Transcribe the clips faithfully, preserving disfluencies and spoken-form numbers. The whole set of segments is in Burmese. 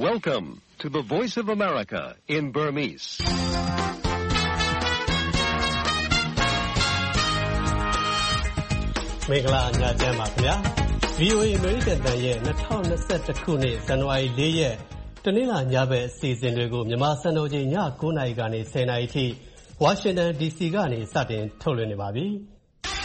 Welcome to the Voice of America in Burmese. ။မင်္ဂလာညချမ်းပါခင်ဗျာ။ ဗွီအိုအေ American တန်ရဲ့၂၀၂၁ခုနှစ်ဇန်နဝါရီ၄ရက်တနင်္လာညဘက်အစီအစဉ်တွေကိုမြန်မာစံတော်ချိန်ည၉နာရီကနေ၁၀နာရီထိဝါရှင်တန် ဒီစီ ကနေစတင်ထုတ်လွှင့်နေပါပြီ။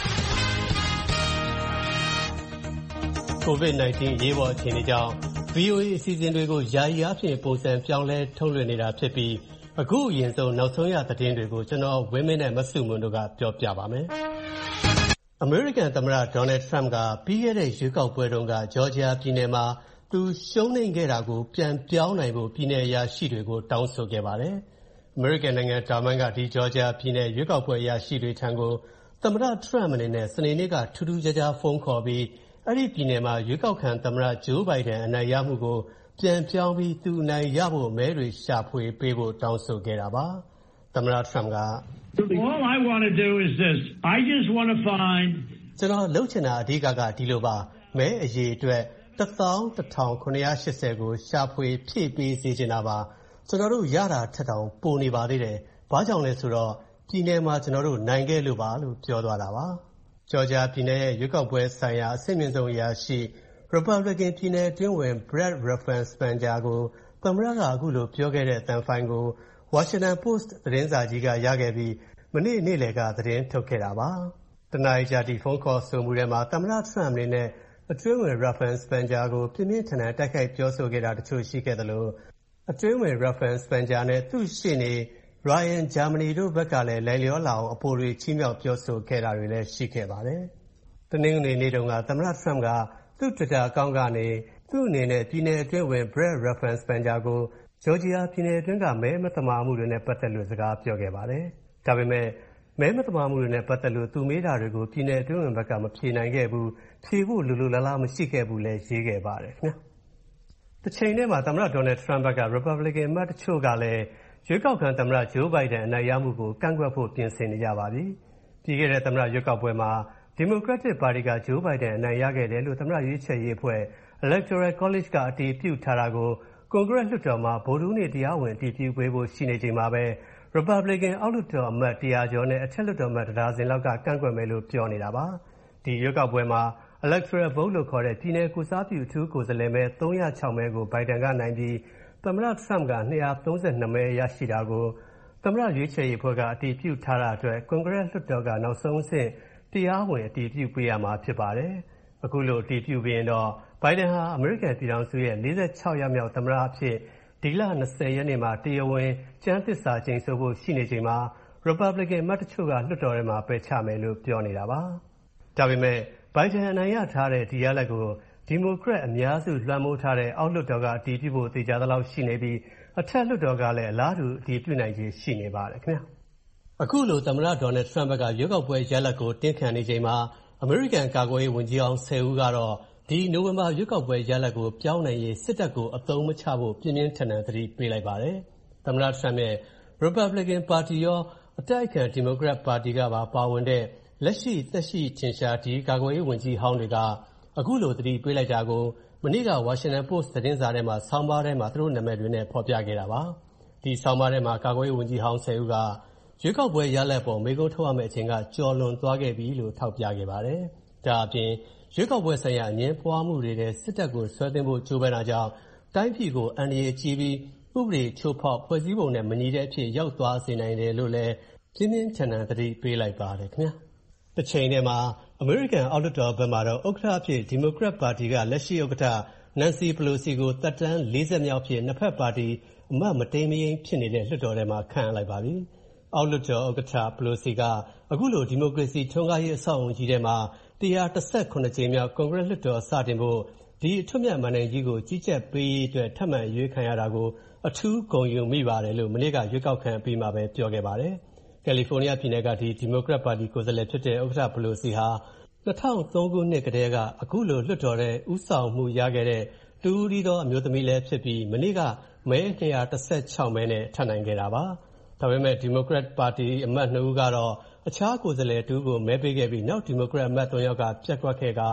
ကိုဗစ်-၁၉ အရေးပေါ်အခြေအနေကြောင့် ဗွီအိုအေ အစီအစဉ်တွေကိုယာယီအားဖြင့်ပုံစံပြောင်းလဲထုတ်လွှင့်နေတာဖြစ်ပြီးအခုအရင်ဆုံးနောက်ဆုံးရသတင်းတွေကိုကျွန်တော်ဝင်းမင်းနဲ့မဆုမွန်တို့ကပြောပြပါမယ်။အမေရိကန်သမ္မတဒေါ်နယ်ထရမ့်ကပြီးခဲ့တဲ့ရွေးကောက်ပွဲတုန်းကဂျော်ဂျီယာပြည်နယ်မှာသူရှုံးနိမ့်ခဲ့တာကိုပြန်ပြောင်းနိုင်ဖို့ပြည်နယ်အရာရှိတွေကိုတောင်းဆိုခဲ့ပါတယ်။အမေရိကန်နိုင်ငံတောင်ပိုင်းကဒီဂျော်ဂျီယာပြည်နယ်ရွေးကောက်ပွဲအရာရှိတွေထံကိုသမ္မတထရမ့်အနေနဲ့စနေနေ့ကထူးထူးခြားခြားဖုန်းခေါ်ပြီးအဲ့ဒီပြည်နယ်မှာရွေးကောက်ခံသမ္မတဂျိုးဘိုင်ဒန်အနိုင်ရမှုကိုပြန်ပြောင်းပြီးသူအနိုင်ရဖို့မဲတွေရှာဖွေပေးဖို့တောင်းဆိုခဲ့တာပါ။သမ္မတထရမ့်က All I want to do is this. I just want to find ကျွန်တော်လုပ်ချင်တာအဓိကကဒီလိုပါမဲအရေအတွက်တစ်သောင်းတစ်ထောင်ခုနှစ်ရာရှစ်ဆယ်ကိုရှာဖွေဖြည့်ပေးစေချင်တာပါကျွန်တော်တို့ရတာထက်တောင်ပိုနေပါသေးတယ်ဘာကြောင့်လဲဆိုတော့ပြည်နယ်မှာကျွန်တော်တို့နိုင်ခဲ့လို့ပါလို့ပြောသွားတာပါဂျော်ဂျီယာပြည်နယ်ရဲ့ရွေးကောက်ပွဲဆိုင်ရာအဆင့်မြင့်ဆုံးအရာရှိ Republican ပြည်နယ်အတွင်းဝင် Brad Raffensperger ကိုသမ္မတကအခုလိုပြောခဲ့တဲ့အသံဖိုင်ကို Washington Post သတင်းစာကြီးကရခဲ့ပြီးမနေ့နေ့လယ်ကသတင်းထုတ်ခဲ့တာပါတနင်္လာကြာဒီဖုန်းခေါ်ဆိုမှုထဲမှာသမ္မတထရမ့်အနေနဲ့အတွင်းဝင် Raffensperger ကိုပြင်းပြင်းထန်ထန်တိုက်ခိုက်ပြောဆိုခဲ့တာတချို့ရှိခဲ့သလိုအတွင်းဝင် Raffensperger နဲ့သူ့ရှေ့နေ Ryan Germany တို့ဘက်ကလည်းလိုက်လျောလာအောင်အပိုတွေချီးမြှောက်ပြောဆိုခဲ့တာတွေလည်းရှိခဲ့ပါတယ်။တနင်္ဂနွေနေ့တုန်းကသမ္မတထရမ့်ကသူ့ Twitter အကောင့်ကနေသူ့အနေနဲ့ပြည်နယ်အတွင်းဝင် Brad Raffensperger ကိုဂျော်ဂျီယာပြည်နယ်အတွင်းကမဲမသမာမှုတွေနဲ့ပတ်သက်လို့စကားပြောခဲ့ပါတယ်။ဒါပေမဲ့မဲမသမာမှုတွေနဲ့ပတ်သက်လို့သူမေးတာတွေကိုပြည်နယ်အတွင်းဝင်ဘက်ကမဖြေနိုင်ခဲ့ဘူးဖြေဖို့လူလူလားလားမရှိခဲ့ဘူးလဲရေးခဲ့ပါတယ်ခင်ဗျာ။တစ်ချိန်တည်းမှာသမ္မတဒေါ်နယ်ထရမ့်ဘက်က Republican အမတ်တချို့ကလည်းရွေးကောက်ခံသမ္မတဂျိုးဘိုင်ဒန်အနိုင်ရမှုကိုကန့်ကွက်ဖို့ပြင်ဆင်နေကြပါပြီ။ပြီးခဲ့တဲ့သမ္မတရွေးကောက်ပွဲမှာ Democratic Party ကဂျိုးဘိုင်ဒန်အနိုင်ရခဲ့တယ်လို့သမ္မတရွေးချယ်ရေးအဖွဲ့ Electoral College ကအတည်ပြုထားတာကိုကွန်ဂရက်လွှတ်တော်မှာဗုဒ္ဓဟူးနေ့တရားဝင်အတည်ပြုပေးဖို့ရှိနေချိန်မှာပဲ Republican အောက်လွှတ်တော်အမတ်တစ်ရာကျော်နဲ့အထက်လွှတ်တော်အမတ်တစ်ဒါဇင်လောက်ကကန့်ကွက်မယ်လို့ပြောနေတာပါ။ဒီရွေးကောက်ပွဲမှာ Electoral Vote လို့ခေါ်တဲ့ပြည်နယ်ကိုစားပြုအထူးကိုယ်စားလှယ်မဲသုံးရာခြောက်မဲကိုဘိုင်ဒန်ကနိုင်ပြီးသမ္မတထရမ့်ကနှစ်ရာသုံးဆယ်နှစ်မဲရရှိတာကိုသမ္မတရွေးချယ်ရေးအဖွဲ့ကအတည်ပြုထားတာအတွက်ကွန်ဂရက်လွှတ်တော်ကနောက်ဆုံးအဆင့်တရားဝင်အတည်ပြုပေးရမှာဖြစ်ပါတယ်။အခုလိုအတည်ပြုပြီးရင်တော့ဘိုင်ဒန်ဟာအမေရိကန်ပြည်ထောင်စုရဲ့လေးဆယ်ခြောက်ရာမြောက်သမ္မတအဖြစ်ဒီလ၂၀ရက်နေ့မှာတရားဝင်ကျမ်းသစ္စာကျိန်ဆိုဖို့ရှိနေချိန်မှာ Republican အမတ်တချို့ကလွှတ်တော်ထဲမှာပယ်ချမယ်လို့ပြောနေတာပါ။ဒါပေမဲ့ဘိုင်ဒန်အနိုင်ရထားတဲ့ဒီရလဒ်ကိုဒီမိုကရက်အများစုလွှမ်းမိုးထားတဲ့အောက်လွှတ်တော်ကအတည်ပြုဖို့သေချာသလောက်ရှိနေပြီးအထက်လွှတ်တော်ကလည်းအလားတူအတည်ပြုနိုင်ခြေရှိနေပါတယ်ခင်ဗျာ။အခုလိုသမ္မတဒေါ်နယ်ထရမ့်ဘက်ကရွေးကောက်ပွဲရလဒ်ကိုတင်းခံနေချိန်မှာအမေရိကန်ကာကွယ်ရေးဝန်ကြီးအောင်ဆယ်ဦးကတော့ဒီနိုဝင်ဘာရွေးကောက်ပွဲရလဒ်ကိုပြောင်းနိုင်ရေးစစ်တပ်ကိုအသုံးမချဖို့ပြင်းပြင်းထန်ထန်သတိပေးလိုက်ပါတယ်။သမ္မတထရမ့်ရဲ့ Republican Party ရောအတိုက်အခံ Democrat Party ကပါပါဝင်တဲ့လက်ရှိသက်ရှိထင်ရှားဒီကာကွယ်ရေးဝန်ကြီးဟောင်းတွေကအခုလိုသတိပေးလိုက်တာကိုမနေ့က Washington Post သတင်းစာထဲမှာဆောင်းပါးထဲမှာသူတို့နာမည်တွေနဲ့ဖော်ပြခဲ့တာပါ။ဒီဆောင်းပါးထဲမှာကာကွယ်ရေးဝန်ကြီးဟောင်းဆယ်ဦးကရွေးကောက်ပွဲရလဒ်ပေါ်မေးခွန်းထုတ်ရမယ့်အချိန်ကကျော်လွန်သွားခဲ့ပြီလို့ထောက်ပြခဲ့ပါတယ်။ဒါအပြင်ရွေးကောက်ပွဲဆိုင်ရာအငြင်းပွားမှုတွေနဲ့စစ်တပ်ကိုဆွဲသွင်းဖို့ကြိုးပမ်းတာကြောင့်တိုင်းပြည်ကိုအန္တရာယ်ကြီးပြီးဥပဒေချိုးဖောက်ဖွဲ့စည်းပုံနဲ့မညီတဲ့အဖြစ်ရောက်သွားစေနိုင်တယ်လို့လည်းပြင်းပြင်းထန်ထန်သတိပေးလိုက်ပါတယ်ခင်ဗျာ။တစ်ချိန်တည်းမှာအမေရိကန်အောက်လွှတ်တော်ဘက်မှာတော့ဥက္ကဋ္ဌအဖြစ် Democrat Party ကလက်ရှိဥက္ကဋ္ဌ Nancy Pelosi ကိုသက်တမ်းလေးဆက်မြောက်ဖြစ်နှစ်ဖက်ပါတီအမတ်မတိမ်မယိမ်းဖြစ်နေတဲ့လွှတ်တော်ထဲမှာခန့်အပ်လိုက်ပါပြီ။အောက်လွှတ်တော်ဥက္ကဋ္ဌ Pelosi ကအခုလိုဒီမိုကရေစီထွန်းကားရေးအဆောက်အအုံကြီးထဲမှာတစ်ရာတစ်ဆယ့်ခုနှစ်ကြိမ်မြောက်ကွန်ဂရက်လွှတ်တော်စတင်ဖို့ဒီအထွတ်မြတ်မဏ္ဍိုင်ကြီးကိုကြီးကြပ်ပေးရေးအတွက်ထပ်မံရွေးခံရတာကိုအထူးဂုဏ်ယူမိပါတယ်လို့မနေ့ကရွေးကောက်ခံအပြီးမှာပဲပြောခဲ့ပါတယ်။ကယ်လီဖိုးနီးယားပြည်နယ်ကဒီ Democrat Party ကိုယ်စားလှယ်ဖြစ်တဲ့ဥက္ကဋ္ဌ Pelosi ဟာ၂၀၀၃ခုနှစ်ကတည်းကအခုလိုလွှတ်တော်ထဲဦးဆောင်မှုရခဲ့တဲ့တူဦးဒီသောအမျိုးသမီးလည်းဖြစ်ပြီးမနေ့ကမဲနှစ်ရာတစ်ဆယ့်ခြောက်မဲနဲ့ထပ်နိုင်ခဲ့တာပါ။ဒါပေမဲ့ Democrat Party အမတ်နှစ်ဦးကတော့အခြားကိုယ်စားလှယ်တူကိုမဲပေးခဲ့ပြီးနောက် Democrat အမတ်သုံးယောက်ကပြက်ကွက်ခဲ့က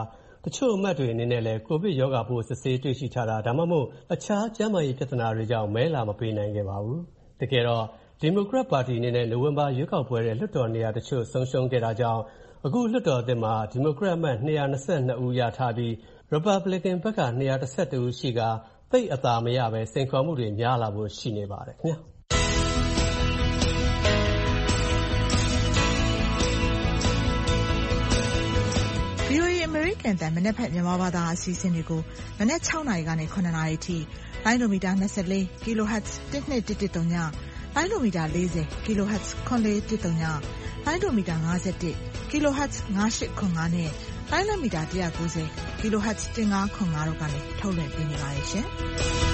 တချို့အမတ်တွေအနေနဲ့လည်းကိုဗစ်ရောဂါပိုးစစ်ဆေးတွေ့ရှိထားတာဒါမှမဟုတ်အခြားကျန်းမာရေးပြဿနာတွေကြောင့်မဲလာမပေးနိုင်ခဲ့ပါဘူး။တကယ်တော့ဒီမိုကရက်ပါတီအနေနဲ့နိုဝင်ဘာရွေးကောက်ပွဲရဲ့လွှတ်တော်နေရာတချို့ဆုံးရှုံးခဲ့တာကြောင့်အခုလွှတ်တော်အသစ်မှာဒီမိုကရက်အမတ်၂၂၂ဦးရထားပြီး Republican ဘက်က၂၁၁ဦးရှိကသိပ်အသာမရပဲစိန်ခေါ်မှုတွေများလာဖို့ရှိနေပါတယ်ခင်ဗျာ။ဗွီအိုအေ American တန်မနက်ဖြန်မြန်မာဘာသာအစီအစဉ်တွေကိုမနက်၆နာရီကနေ၇နာရီထိလိုင်းဒိုမီတာ၂၄ kilohertz တစ်နှစ်တစ်တစ်သုံးညလိုင်းဒိုမီတာ၄၀ kilohertz ခွန်လေးတစ်သုံးညလိုင်းဒိုမီတာ၅၁ kilohertz ၅၈ခွန်၅နဲ့လိုင်းဒိုမီတာ၁၉၀ kilohertz ၁၅ခွန်၅တို့ကနေထုတ်လွှင့်ပေးနေပါတယ်ရှင်။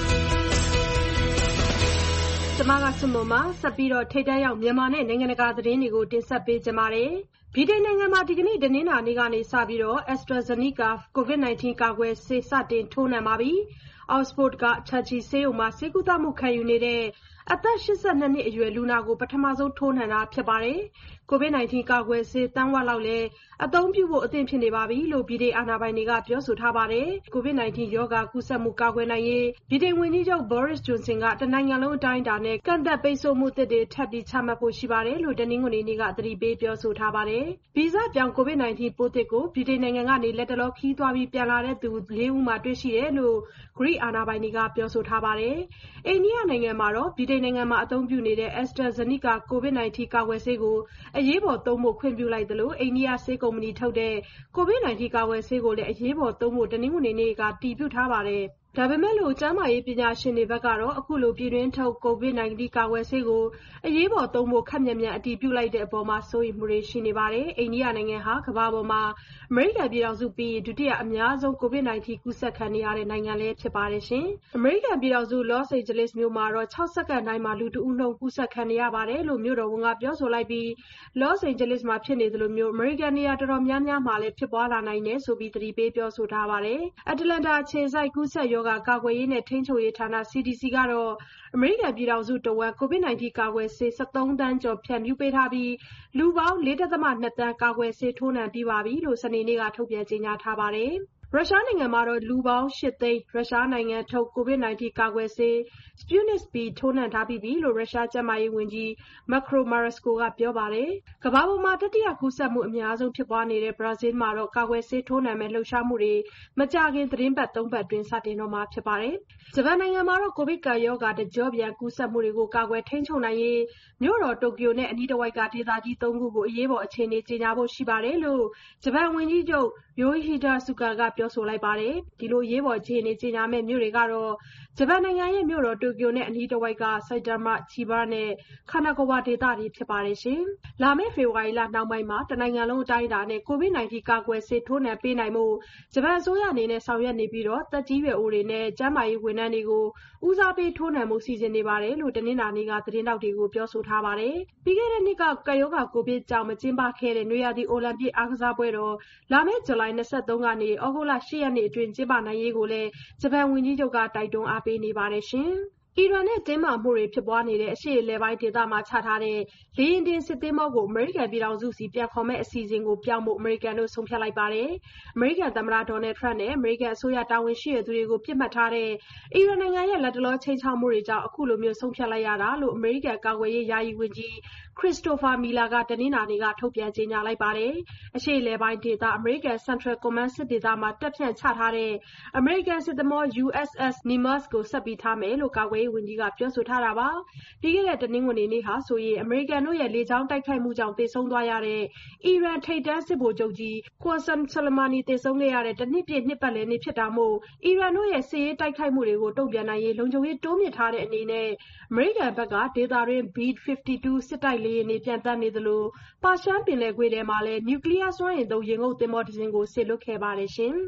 ကျမကစွန်မမဆက်ပြီးတော့ထိတ်တန့်ရောက်မြန်မာနဲ့နိုင်ငံတကာသတင်းတွေကိုတင်ဆက်ပေးကြပါမယ်။ဗြိတိန်နိုင်ငံမှာဒီကနေ့တနင်္လာနေ့ကနေစပြီးတော့ AstraZeneca ကိုဗစ်၁၉ ကာကွယ်ဆေးစတင်ထိုးနှံပါပြီ။ Oxford က Churchill ဆေးရုံမှာဆေးကုသမှုခံယူနေတဲ့အသက်၈၂နှစ်အရွယ်လူနာကိုပထမဆုံးထိုးနှံတာဖြစ်ပါတယ်။ကိုဗစ်၁၉ ကာကွယ်ဆေးတန်းဝက်လောက်လည်းအသုံးပြုဖို့အသင့်ဖြစ်နေပါပြီလို့ဗြိတိန်အာဏာပိုင်တွေကပြောဆိုထားပါတယ်။ကိုဗစ်၁၉ရောဂါကူးစက်မှုကာကွယ်နိုင်ရေးဗြိတိန်ဝန်ကြီးချုပ် Boris Johnson ကတနိုင်ငံလုံးအတိုင်းအတာနဲ့ကန့်သတ်ပိတ်ဆို့မှုသစ်တွေထပ်ပြီးချမှတ်ဖို့ရှိပါတယ်လို့တနင်္ဂနွေနေ့ကသတိပေးပြောဆိုထားပါတယ်။ဗီဇပြောင်းကိုဗစ်၁၉ပိုးသစ်ကိုဗြိတိန်နိုင်ငံကနေလက်တလောခီးသွားပြီးပြန်လာတဲ့သူလေးဦးမှာတွေ့ရှိတယ်လို့ဂရိအာဏာပိုင်တွေကပြောဆိုထားပါတယ်။အိန္ဒိယနိုင်ငံမှာတော့ဗြိတိန်နိုင်ငံမှာအသုံးပြုနေတဲ့ AstraZeneca ကိုဗစ်၁၉ကာကွယ်ဆေးကိုအရေးပေါ်သုံးဖို့ခွင့်ပြုလိုက်သလိုအိန္ဒိယဆေးကုမ္ပဏီထုတ်တဲ့ကိုဗစ်၁၉ကာကွယ်ဆေးကိုလည်းအရေးပေါ်သုံးဖို့တနင်္ဂနွေနေ့ကတည်ပြုထားပါတယ်။ဒါပေမဲ့လို့ကျန်းမာရေးပညာရှင်တွေဘက်ကတော့အခုလိုပြည်တွင်းထုတ်ကိုဗစ်၁၉ကာကွယ်ဆေးကိုအရေးပေါ်သုံးဖို့ခက်မြန်မြန်အတည်ပြုလိုက်တဲ့အပေါ်မှာစိုးရိမ်မှုတွေရှိနေပါတယ်။အိန္ဒိယနိုင်ငံဟာကမ္ဘာပေါ်မှာအမေရိကန်ပြည်ထောင်စုပြီးဒုတိယအများဆုံးကိုဗစ်၁၉ကူးစက်ခံနေရတဲ့နိုင်ငံလည်းဖြစ်ပါတယ်ရှင်။အမေရိကန်ပြည်ထောင်စု Los Angeles မြို့မှာတော့၆စက္ကန့်တိုင်းမှာလူတဦးနှုန်းကူးစက်ခံနေရပါတယ်လို့မြို့တော်ဝန်ကပြောဆိုလိုက်ပြီး Los Angeles မှာဖြစ်နေသလိုမျိုးအမေရိကန်နေရာတော်တော်များများမှာလည်းဖြစ်ပွားလာနိုင်တယ်ဆိုပြီးသတိပေးပြောဆိုထားပါတယ်။ Atlanta အခြေစိုက်ကူးစက်ရောဂါကာကွယ်ရေးနဲ့ထိန်းချုပ်ရေးဌာန C D C ကတော့အမေရိကန်ပြည်ထောင်စုတဝက်ကိုဗစ်၁၉ကာကွယ်ဆေး၁၃သန်းကျော်ဖြန့်ဖြူးပေးထားပြီးလူပေါင်း ၄.၂သန်းကာကွယ်ဆေးထိုးနှံပြီးပါပြီလို့စနေနေ့ကထုတ်ပြန်ကြေညာထားပါတယ်။ရုရှားနိုင်ငံမှာတော့လူပေါင်း၈သိန်းရုရှားနိုင်ငံထုတ်ကိုဗစ်၁၉ကာကွယ်ဆေး Sputnik V ထိုးနှံထားပြီးပြီလို့ရုရှားကျန်းမာရေးဝန်ကြီး Makro Marusko ကပြောပါတယ်။ကမ္ဘာပေါ်မှာတတိယကူးစက်မှုအများဆုံးဖြစ်ပွားနေတဲ့ဘရာဇီးမှာတော့ကာကွယ်ဆေးထိုးနှံမဲ့လှုပ်ရှားမှုတွေမကြာခင်သီတင်းပတ်သုံးပတ်တွင်စတင်တော့မှာဖြစ်ပါတယ်။ဂျပန်နိုင်ငံမှာတော့ကိုဗစ်ကပ်ရောဂါတကျော့ပြန်ကူးစက်မှုတွေကိုကာကွယ်ထိန်းချုပ်နိုင်ရေးမြို့တော်တိုကျိုနဲ့အနီးတစ်ဝိုက်ကဒေသကြီးသုံးခုကိုအရေးပေါ်အခြေအနေကြေညာဖို့ရှိပါတယ်လို့ဂျပန်ဝန်ကြီးချုပ် Yoshihide Suga ကပြောဆိုလိုက်ပါတယ်။ဒီလိုအရေးပေါ်အခြေအနေကြေညာမဲ့မြို့တွေကတော့ဂျပန်နိုင်ငံရဲ့မြို့တော်တိုကျိုနဲ့အနီးတစ်ဝိုက်က Saitama, Chiba နဲ့ Kanagawa ဒေသတွေဖြစ်ပါတယ်ရှင်။လာမယ့်ဖေဖော်ဝါရီလနှောင်းပိုင်းမှာတနိုင်ငံလုံးအတိုင်းအတာနဲ့ကိုဗစ်၁၉ကာကွယ်ဆေးထိုးနှံပေးနိုင်မှုဂျပန်အစိုးရအနေနဲ့ဆောင်ရွက်နေပြီးတော့သက်ကြီးရွယ်အိုတွေနဲ့ကျန်းမာရေးဝန်ထမ်းတွေကိုဦးစားပေးထိုးနှံမှုစီစဉ်နေပါတယ်လို့တနင်္လာနေ့ကသတင်းတောက်တွေကိုပြောဆိုထားပါတယ်။ပြီးခဲ့တဲ့နှစ်ကကပ်ရောဂါကိုဗစ်ကြောင့်မကျင်းပခဲ့တဲ့နွေရာသီအိုလံပစ်အားကစားပွဲတော်လာမယ့်ဇူလိုင်၂၃ကနေဩဂုတ်လ၈ရက်နေ့အတွင်းကျင်းပနိုင်ရေးကိုလည်းဂျပန်ဝန်ကြီးချုပ်ကတိုက်တွန်းအားပေးနေပါတယ်ရှင်။အီရန်နဲ့တင်းမာမှုတွေဖြစ်ပွားနေတဲ့အရှေ့အလယ်ပိုင်းဒေသမှာချထားတဲ့လေယာဉ်တင်စစ်သင်္ဘောကိုအမေရိကန်ပြည်ထောင်စုစီပြန်ခေါ်မဲ့အစီအစဉ်ကိုပြောင်းဖို့အမေရိကန်တို့ဆုံးဖြတ်လိုက်ပါတယ်။အမေရိကန်သမ္မတဒေါ်နယ်ထရန့်နဲ့အမေရိကန်အစိုးရတာဝန်ရှိသူတွေကိုပြစ်မှတ်ထားတဲ့အီရန်နိုင်ငံရဲ့လက်တလောချိန်ချောက်မှုတွေကြောင့်အခုလိုမျိုးဆုံးဖြတ်လိုက်ရတာလို့အမေရိကန်ကာကွယ်ရေးယာယီဝန်ကြီး Christopher Miller ကတနင်္လာနေ့ကထုတ်ပြန်ကြေညာလိုက်ပါတယ်။အရှေ့အလယ်ပိုင်းဒေသအမေရိကန် Central Command စစ်ဒေသမှာတပ်ဖြန့်ချထားတဲ့အမေရိကန်စစ်သင်္ဘော U S S Nimitz ကိုဆက်ပြီးထားမယ်လို့ကာကွယ်ရေးဝန်ကြီးကပြောဆိုထားတာပါ။ပြီးခဲ့တဲ့တနင်္ဂနွေနေ့ဟာဆိုရင်အမေရိကန်တို့ရဲ့လေကြောင်းတိုက်ခိုက်မှုကြောင့်သေဆုံးသွားရတဲ့အီရန်ထိပ်တန်းစစ်ဗိုလ်ချုပ်ကြီး Qasem Soleimani သေဆုံးခဲ့ရတဲ့တနှစ်ပြည့်နှစ်ပတ်လည်နေ့ဖြစ်တာမို့အီရန်တို့ရဲ့စစ်ရေးတိုက်ခိုက်မှုတွေကိုတုံ့ပြန်နိုင်ရေးလုံခြုံရေးတိုးမြင့်ထားတဲ့အနေနဲ့အမေရိကန်ဘက်ကဒေသတွင်း B fifty-two စစ်တိုက်လေယာဉ်တွေပြန်တက်နေသလိုပါရှန်ပင်လယ်ကွေ့ထဲမှာလည်းနျူကလ িয়ার စွမ်းအင်သုံးရေငုပ်သင်္ဘောတစ်စင်းကိုစေလွှတ်ခဲ့ပါတယ်ရှင်။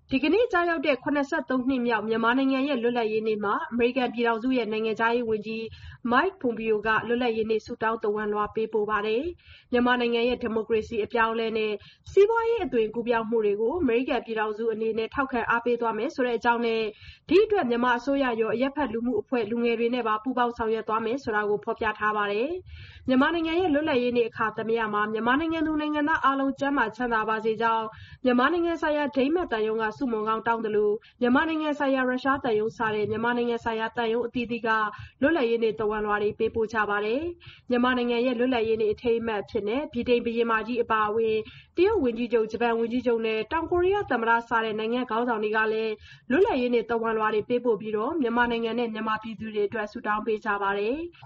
ဒီကနေ့ကြာရောက်တဲ့၇၃နှစ်မြောက်မြန်မာနိုင်ငံရဲ့လွတ်လပ်ရေးနေ့မှာအမေရိကန်ပြည်ထောင်စုရဲ့နိုင်ငံခြားရေးဝန်ကြီး Mike Pompeo ကလွတ်လပ်ရေးနေ့ဆုတောင်းသဝဏ်လွှာပေးပို့ပါတယ်။မြန်မာနိုင်ငံရဲ့ဒီမိုကရေစီအပြောင်းအလဲနဲ့စီးပွားရေးအသွင်ကူးပြောင်းမှုတွေကိုအမေရိကန်ပြည်ထောင်စုအနေနဲ့ထောက်ခံအားပေးသွားမယ်ဆိုတဲ့အကြောင်းနဲ့ဒီအတွက်မြန်မာအစိုးရရောအရက်ဖက်လူမှုအဖွဲ့လူငယ်တွေနဲ့ပါပူးပေါင်းဆောင်ရွက်သွားမယ်ဆိုတာကိုဖော်ပြထားပါတယ်။မြန်မာနိုင်ငံရဲ့လွတ်လပ်ရေးနေ့အခါသမယမှာမြန်မာနိုင်ငံသူနိုင်ငံသားအားလုံးကျန်းမာချမ်းသာပါစေကြောင်းမြန်မာနိုင်ငံဆိုင်ရာဒိန်းမတ်တန်ယုံကစုမုံကောင်းတောင်းတယ်လို့မြန်မာနိုင်ငံဆိုင်ရာရုရှားတန်ယုံစတဲ့မြန်မာနိုင်ငံဆိုင်ရာတန်ယုံအသီးသီးကလွတ်လပ်ရေးနေ့သဝဏ်လွှာတွေပေးပို့ကြပါတယ်။မြန်မာနိုင်ငံရဲ့လွတ်လပ်ရေးနေ့အထိမ်းအမှတ်အဖြစ်နဲ့ဗြိတိန်ဘုရင်မကြီးအပါအဝင်တရုတ်ဝန်ကြီးချုပ်ဂျပန်ဝန်ကြီးချုပ်နဲ့တောင်ကိုရီးယားသမ္မတစတဲ့နိုင်ငံခေါင်းဆောင်တွေကလည်းလွတ်လပ်ရေးနေ့သဝဏ်လွှာတွေပေးပို့ပြီးတော့မြန်မာနိုင်ငံနဲ့မြန်မာပြည်သူတွေအတွက်ဆုတောင်းပေးကြပါတယ်။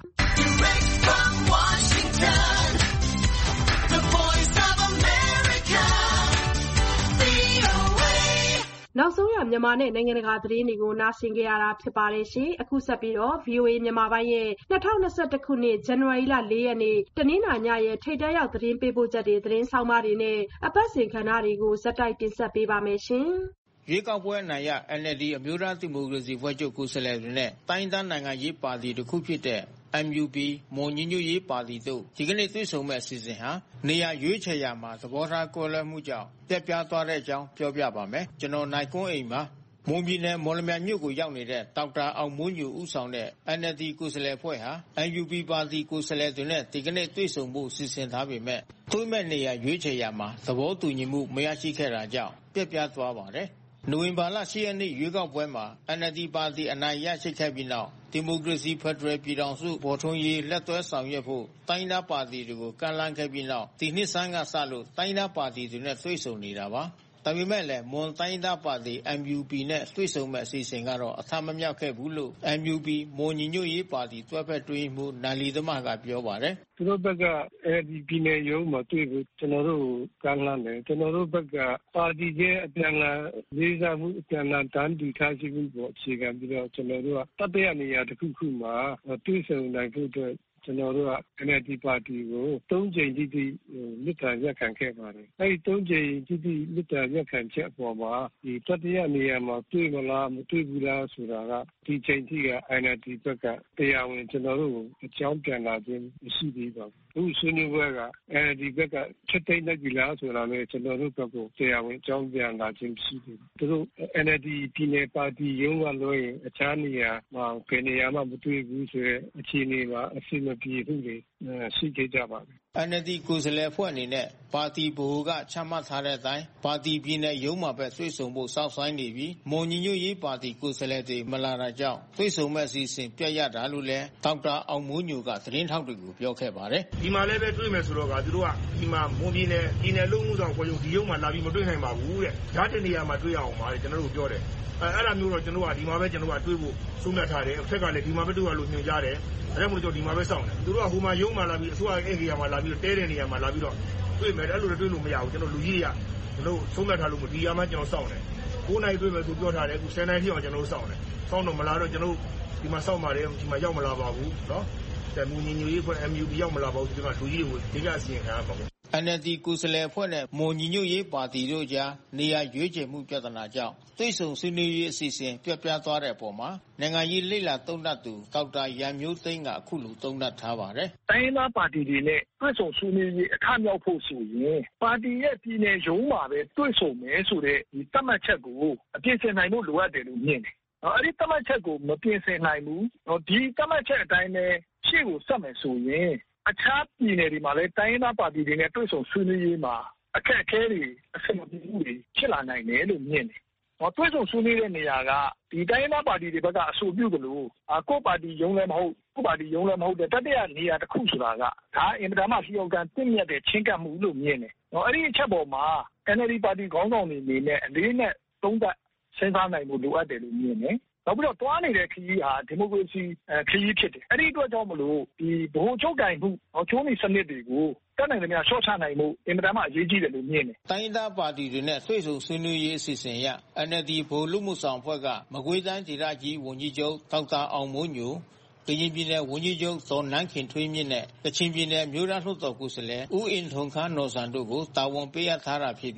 နောက်ဆုံးရမြန်မာနဲ့နိုင်ငံတကာသတင်းတွေကိုနားဆင်ကြရတာဖြစ်ပါတယ်ရှင်။အခုဆက်ပြီးတော့ ဗွီအိုအေ မြန်မာပိုင်းရဲ့၂၀၂၁ခုနှစ်ဇန်နဝါရီလ၄ရက်နေ့တနင်္လာညရဲ့ထိပ်တန်းရောက်သတင်းပေးပို့ချက်တွေသတင်းဆောင်မတွေနဲ့အပတ်စဉ်ခဏတွေကိုဇက်တိုက်တင်ဆက်ပေးပါမယ်ရှင်။ရွေးကောက်ပွဲအနိုင်ရ အန် အယ်လ် ဒီ အမျိုးသားဒီမိုကရေစီအဖွဲ့ချုပ်ကိုယ်စားလှယ်တွေနဲ့တိုင်းဒေသနိုင်ငံရေးပါတီတစ်ခုဖြစ်တဲ့ အမ် ယူ ပီ မွန်ညီညွတ်ရေးပါတီတို့ဒီကနေ့တွေ့ဆုံမဲ့အစီအစဉ်ဟာနေရာရွေးချယ်ရာမှာသဘောထားကွဲလွဲမှုကြောင့်ပြတ်ပြားသွားတဲ့အကြောင်းပြောပြပါမယ်ကျွန်တော်နိုင်ကွန်းအိမ်ပါမွန်ပြည်နယ်မော်လမြိုင်မြို့ကိုရောက်နေတဲ့ဒေါက်တာအောင်မိုးညိုဦးဆောင်တဲ့ အန် အယ်လ် ဒီ ကိုယ်စားလှယ်အဖွဲ့ဟာ အမ် ယူ ပီ ပါတီကိုယ်စားလှယ်တွေနဲ့ဒီကနေ့တွေ့ဆုံဖို့စီစဉ်ထားပေမဲ့တွေ့မဲ့နေရာရွေးချယ်ရာမှာသဘောတူညီမှုမရရှိခဲ့တာကြောင့်ပြတ်ပြားသွားပါတယ်နိုဝင်ဘာလ၈ရက်နေ့ရွေးကောက်ပွဲမှာ အန် အယ်လ် ဒီ ပါတီအနိုင်ရရှိခဲ့ပြီးနောက်ဒီမိုကရေစီဖက်ဒရယ်ပြည်ထောင်စုပေါ်ထွန်းရေးလက်တွဲဆောင်ရွက်ဖို့တိုင်းဒေသပါတီတွေကိုကမ်းလှမ်းခဲ့ပြီးနောက်ဒီနှစ်ဆန်းကစလို့တိုင်းဒေသပါတီတွေနဲ့တွေ့ဆုံနေတာပါဒါပေမဲ့လည်းမွန်တိုင်းဒေသပါတီ အမ် ယူ ပီ နဲ့တွေ့ဆုံမဲ့အစီအစဉ်ကတော့အထမမြောက်ခဲ့ဘူးလို့ အမ် ယူ ပီ မွန်ညီညွတ်ရေးပါတီတွဲဖက်တွင်းမှုနိုင်လီသမကပြောပါတယ်သူတို့ဘက်ကအဲဒီပြည်နယ်ရုံးမှာတွေ့ဖို့ကျွန်တော်တို့ကမ်းလှမ်းတယ်ကျွန်တော်တို့ဘက်ကပါတီရဲ့အပြန်အလှန်လေးစားမှုအပြန်အလှန်တန်းတူထားရှိမှုပေါ်အခြေခံပြီးတော့ကျွန်တော်တို့ကတတိယနေရာတစ်ခုခုမှာတွေ့ဆုံနိုင်ဖို့အတွက်ကျွန်တော်တို့က အန် အယ်လ် ဒီ ပါတီကိုသုံးကြိမ်တိတိမြစ်တာရက်ခံခဲ့ပါတယ်။အဲဒီသုံးကြိမ်တိတိမြစ်တာရက်ခံချက်အပေါ်မှာဒီတတိယနေရာမှာတွေ့မလားမတွေ့ဘူးလားဆိုတာကဒီချိန်ထိက အန် အယ်လ် ဒီ ဘက်ကတရားဝင်ကျွန်တော်တို့အကြောင်းပြန်လာခြင်းမရှိသေးပါဘူး။အခုဆွေးနွေးပွဲက အန် အယ်လ် ဒီ ဘက်ကချက်သိမ်းလိုက်ပြီလားဆိုတာလည်းကျွန်တော်တို့ဘက်ကတရားဝင်အကြောင်းပြန်လာခြင်းမရှိသေးဘူး။သူတို့ အန် အယ်လ် ဒီ ပြည်နယ်ပါတီရုံးကလို့ရင်အခြားနေရာမှာဘယ်နေရာမှမတွေ့ဘူးဆိုတဲ့အခြေအနေမှာအစီအပြည်မှုတွေရှိခဲ့ကြပါပြီ။ အန် အယ်လ် ဒီ ကိုယ်စားလှယ်အဖွဲ့အနေနဲ့ပါတီဗဟိုကချမှတ်ထားတဲ့အတိုင်းပါတီပြည်နယ်ရုံးမှာပဲတွေ့ဆုံဖို့စောင့်ဆိုင်းနေပြီးမွန်ညီညွတ်ရေးပါတီကိုယ်စားလှယ်တွေမလာတာကြောင့်တွေ့ဆုံမဲ့အစီအစဉ်ပြတ်ရတာလို့လည်းဒေါက်တာအောင်မိုးညိုကသတင်းထောက်တွေကိုပြောခဲ့ပါတယ်။ဒီမှာလည်းပဲတွေ့မယ်ဆိုတော့ကသူတို့ကဒီမှာမွန်ပြည်နယ်ပြည်နယ်လုံးမှုဆောင်ကိုဒီရုံးမှာလာပြီးမတွေ့နိုင်ပါဘူးတဲ့။ဓာတ်တနေရာမှာတွေ့ရအောင်ပါတဲ့ကျွန်တော်တို့ပြောတယ်။အဲအဲ့ဒါမျိုးတော့ကျွန်တော်ကဒီမှာပဲကျွန်တော်ကတွေ့ဖို့ဆုံးဖြတ်ထားတယ်။အထက်ကလည်းဒီမှာပဲတွေ့ရလို့ညွှန်ကြားတယ်။အဲ့ဒါမို့လို့ကျွန်တော်ဒီမှာပဲစောင့်တယ်။သူတို့ကဟိုမှာရုံးမှာလာပြီးအစိုးရရဲ့အိမ်ကြီးမှာလာပြီးတဲတဲ့နေရာမှာလာပြီးတော့တွေ့မယ်အဲ့လိုတွေ့လို့မရဘူးကျွန်တော်လူကြီးတွေကကျွန်တော်ဆုံးဖြတ်ထားလို့မဒီရမှကျွန်တော်စောင့်တယ်။ကိုးနိုင်တွေ့မယ်သူပြောထားတယ်အခုဆယ်နိုင်ထိအောင်ကျွန်တော်စောင့်တယ်။စောင့်တော့မလာတော့ကျွန်တော်ဒီမှာစောင့်ပါတယ်ဒီမှာရောက်မလာပါဘူးနော်။แต่မူညီညွတ်ရေးဖွဲ့ အမ် ယူ ပီ ရောက်မလာပါဘူးဒီမှာလူကြီးတွေကိုဒီကအစီရင်ခံရပါဘူးအန် အယ်လ် ဒီ ကိုယ်စားလှယ်အဖွဲ့နဲ့မွန်ညီညွတ်ရေးပါတီတို့ကြားနေရာရွေးချယ်မှုပြဿနာကြောင့်တွေ့ဆုံဆွေးနွေးရေးအစီအစဉ်ပြတ်ပြားသွားတဲ့အပေါ်မှာနိုင်ငံရေးလေ့လာသုံးသပ်သူဒေါက်တာရန်မျိုးသိန်းကအခုလိုသုံးသပ်ထားပါတယ်။တိုင်းရင်းသားပါတီတွေနဲ့တွေ့ဆုံဆွေးနွေးရေးအခမြောက်ဖို့ဆိုရင်ပါတီရဲ့ပြည်နယ်ရုံးမှာပဲတွေ့ဆုံမယ်ဆိုတဲ့ဒီသတ်မှတ်ချက်ကိုအပြည့်အစုံနိုင်ဖို့လိုအပ်တယ်လို့မြင်တယ်။အဲ့ဒီသတ်မှတ်ချက်ကိုမပြင်ဆင်နိုင်ဘူး။ဒီသတ်မှတ်ချက်အတိုင်းပဲရှေ့ကိုဆက်မယ်ဆိုရင်အခြားပြည်နယ်တွေမှာလည်းတိုင်းရင်းသားပါတီတွေနဲ့တွေ့ဆုံဆွေးနွေးရေးမှာအခက်အခဲတွေအဆင်မပြေမှုတွေဖြစ်လာနိုင်တယ်လို့မြင်တယ်။ဟောတွေ့ဆုံဆွေးနွေးတဲ့နေရာကဒီတိုင်းရင်းသားပါတီတွေဘက်ကအဆိုပြုသလိုအကိုပါတီရုံးလည်းမဟုတ်ကိုပါတီရုံးလည်းမဟုတ်တဲ့တတိယနေရာတစ်ခုဆိုတာကဒါအင်မတန်မှလျော်ကန်တင့်မြတ်တဲ့ချင်းကပ်မှုလို့မြင်တယ်။ဟောအဲ့ဒီအချက်ပေါ်မှာ အန် အယ်လ် ဒီ ပါတီခေါင်းဆောင်တွေအနေနဲ့အလေးနဲ့သုံးသပ်စဉ်းစားနိုင်ဖို့လိုအပ်တယ်လို့မြင်တယ်။နောက်ပြီးတော့တွားနေတဲ့ခရီးဟာဒီမိုကရေစီခရီးဖြစ်တယ်။အဲ့ဒီအတွက်ကြောင့်မလို့ဒီဗဟိုချုပ်ကိုင်မှုချိုးနှိမ်စနစ်တွေကိုတက်နိုင်သမျှရှော့ချနိုင်မှုအင်မတန်မှအရေးကြီးတယ်လို့မြင်တယ်။တိုင်းဒေသပါတီတွေနဲ့တွေ့ဆုံဆွေးနွေးရေးအစီအစဉ်အရ အန် အယ်လ် ဒီ ဗဟိုလူမှုဆောင်အဖွဲ့ကမကွေးတိုင်းဒေသကြီးဝန်ကြီးချုပ်ဒေါက်တာအောင်မိုးညိုကရင်ပြည်နယ်ဝန်ကြီးချုပ်ဒေါ်နန်းခင်ထွေးမြင့်နဲ့ကချင်ပြည်နယ်မြို့သားလွှတ်တော်ကိုယ်စားလှယ်ဦးအင်ထုံခါနော်ဆန်တို့ကိုတာဝန်ပေးအပ်ထားတာဖြစ်ပြီး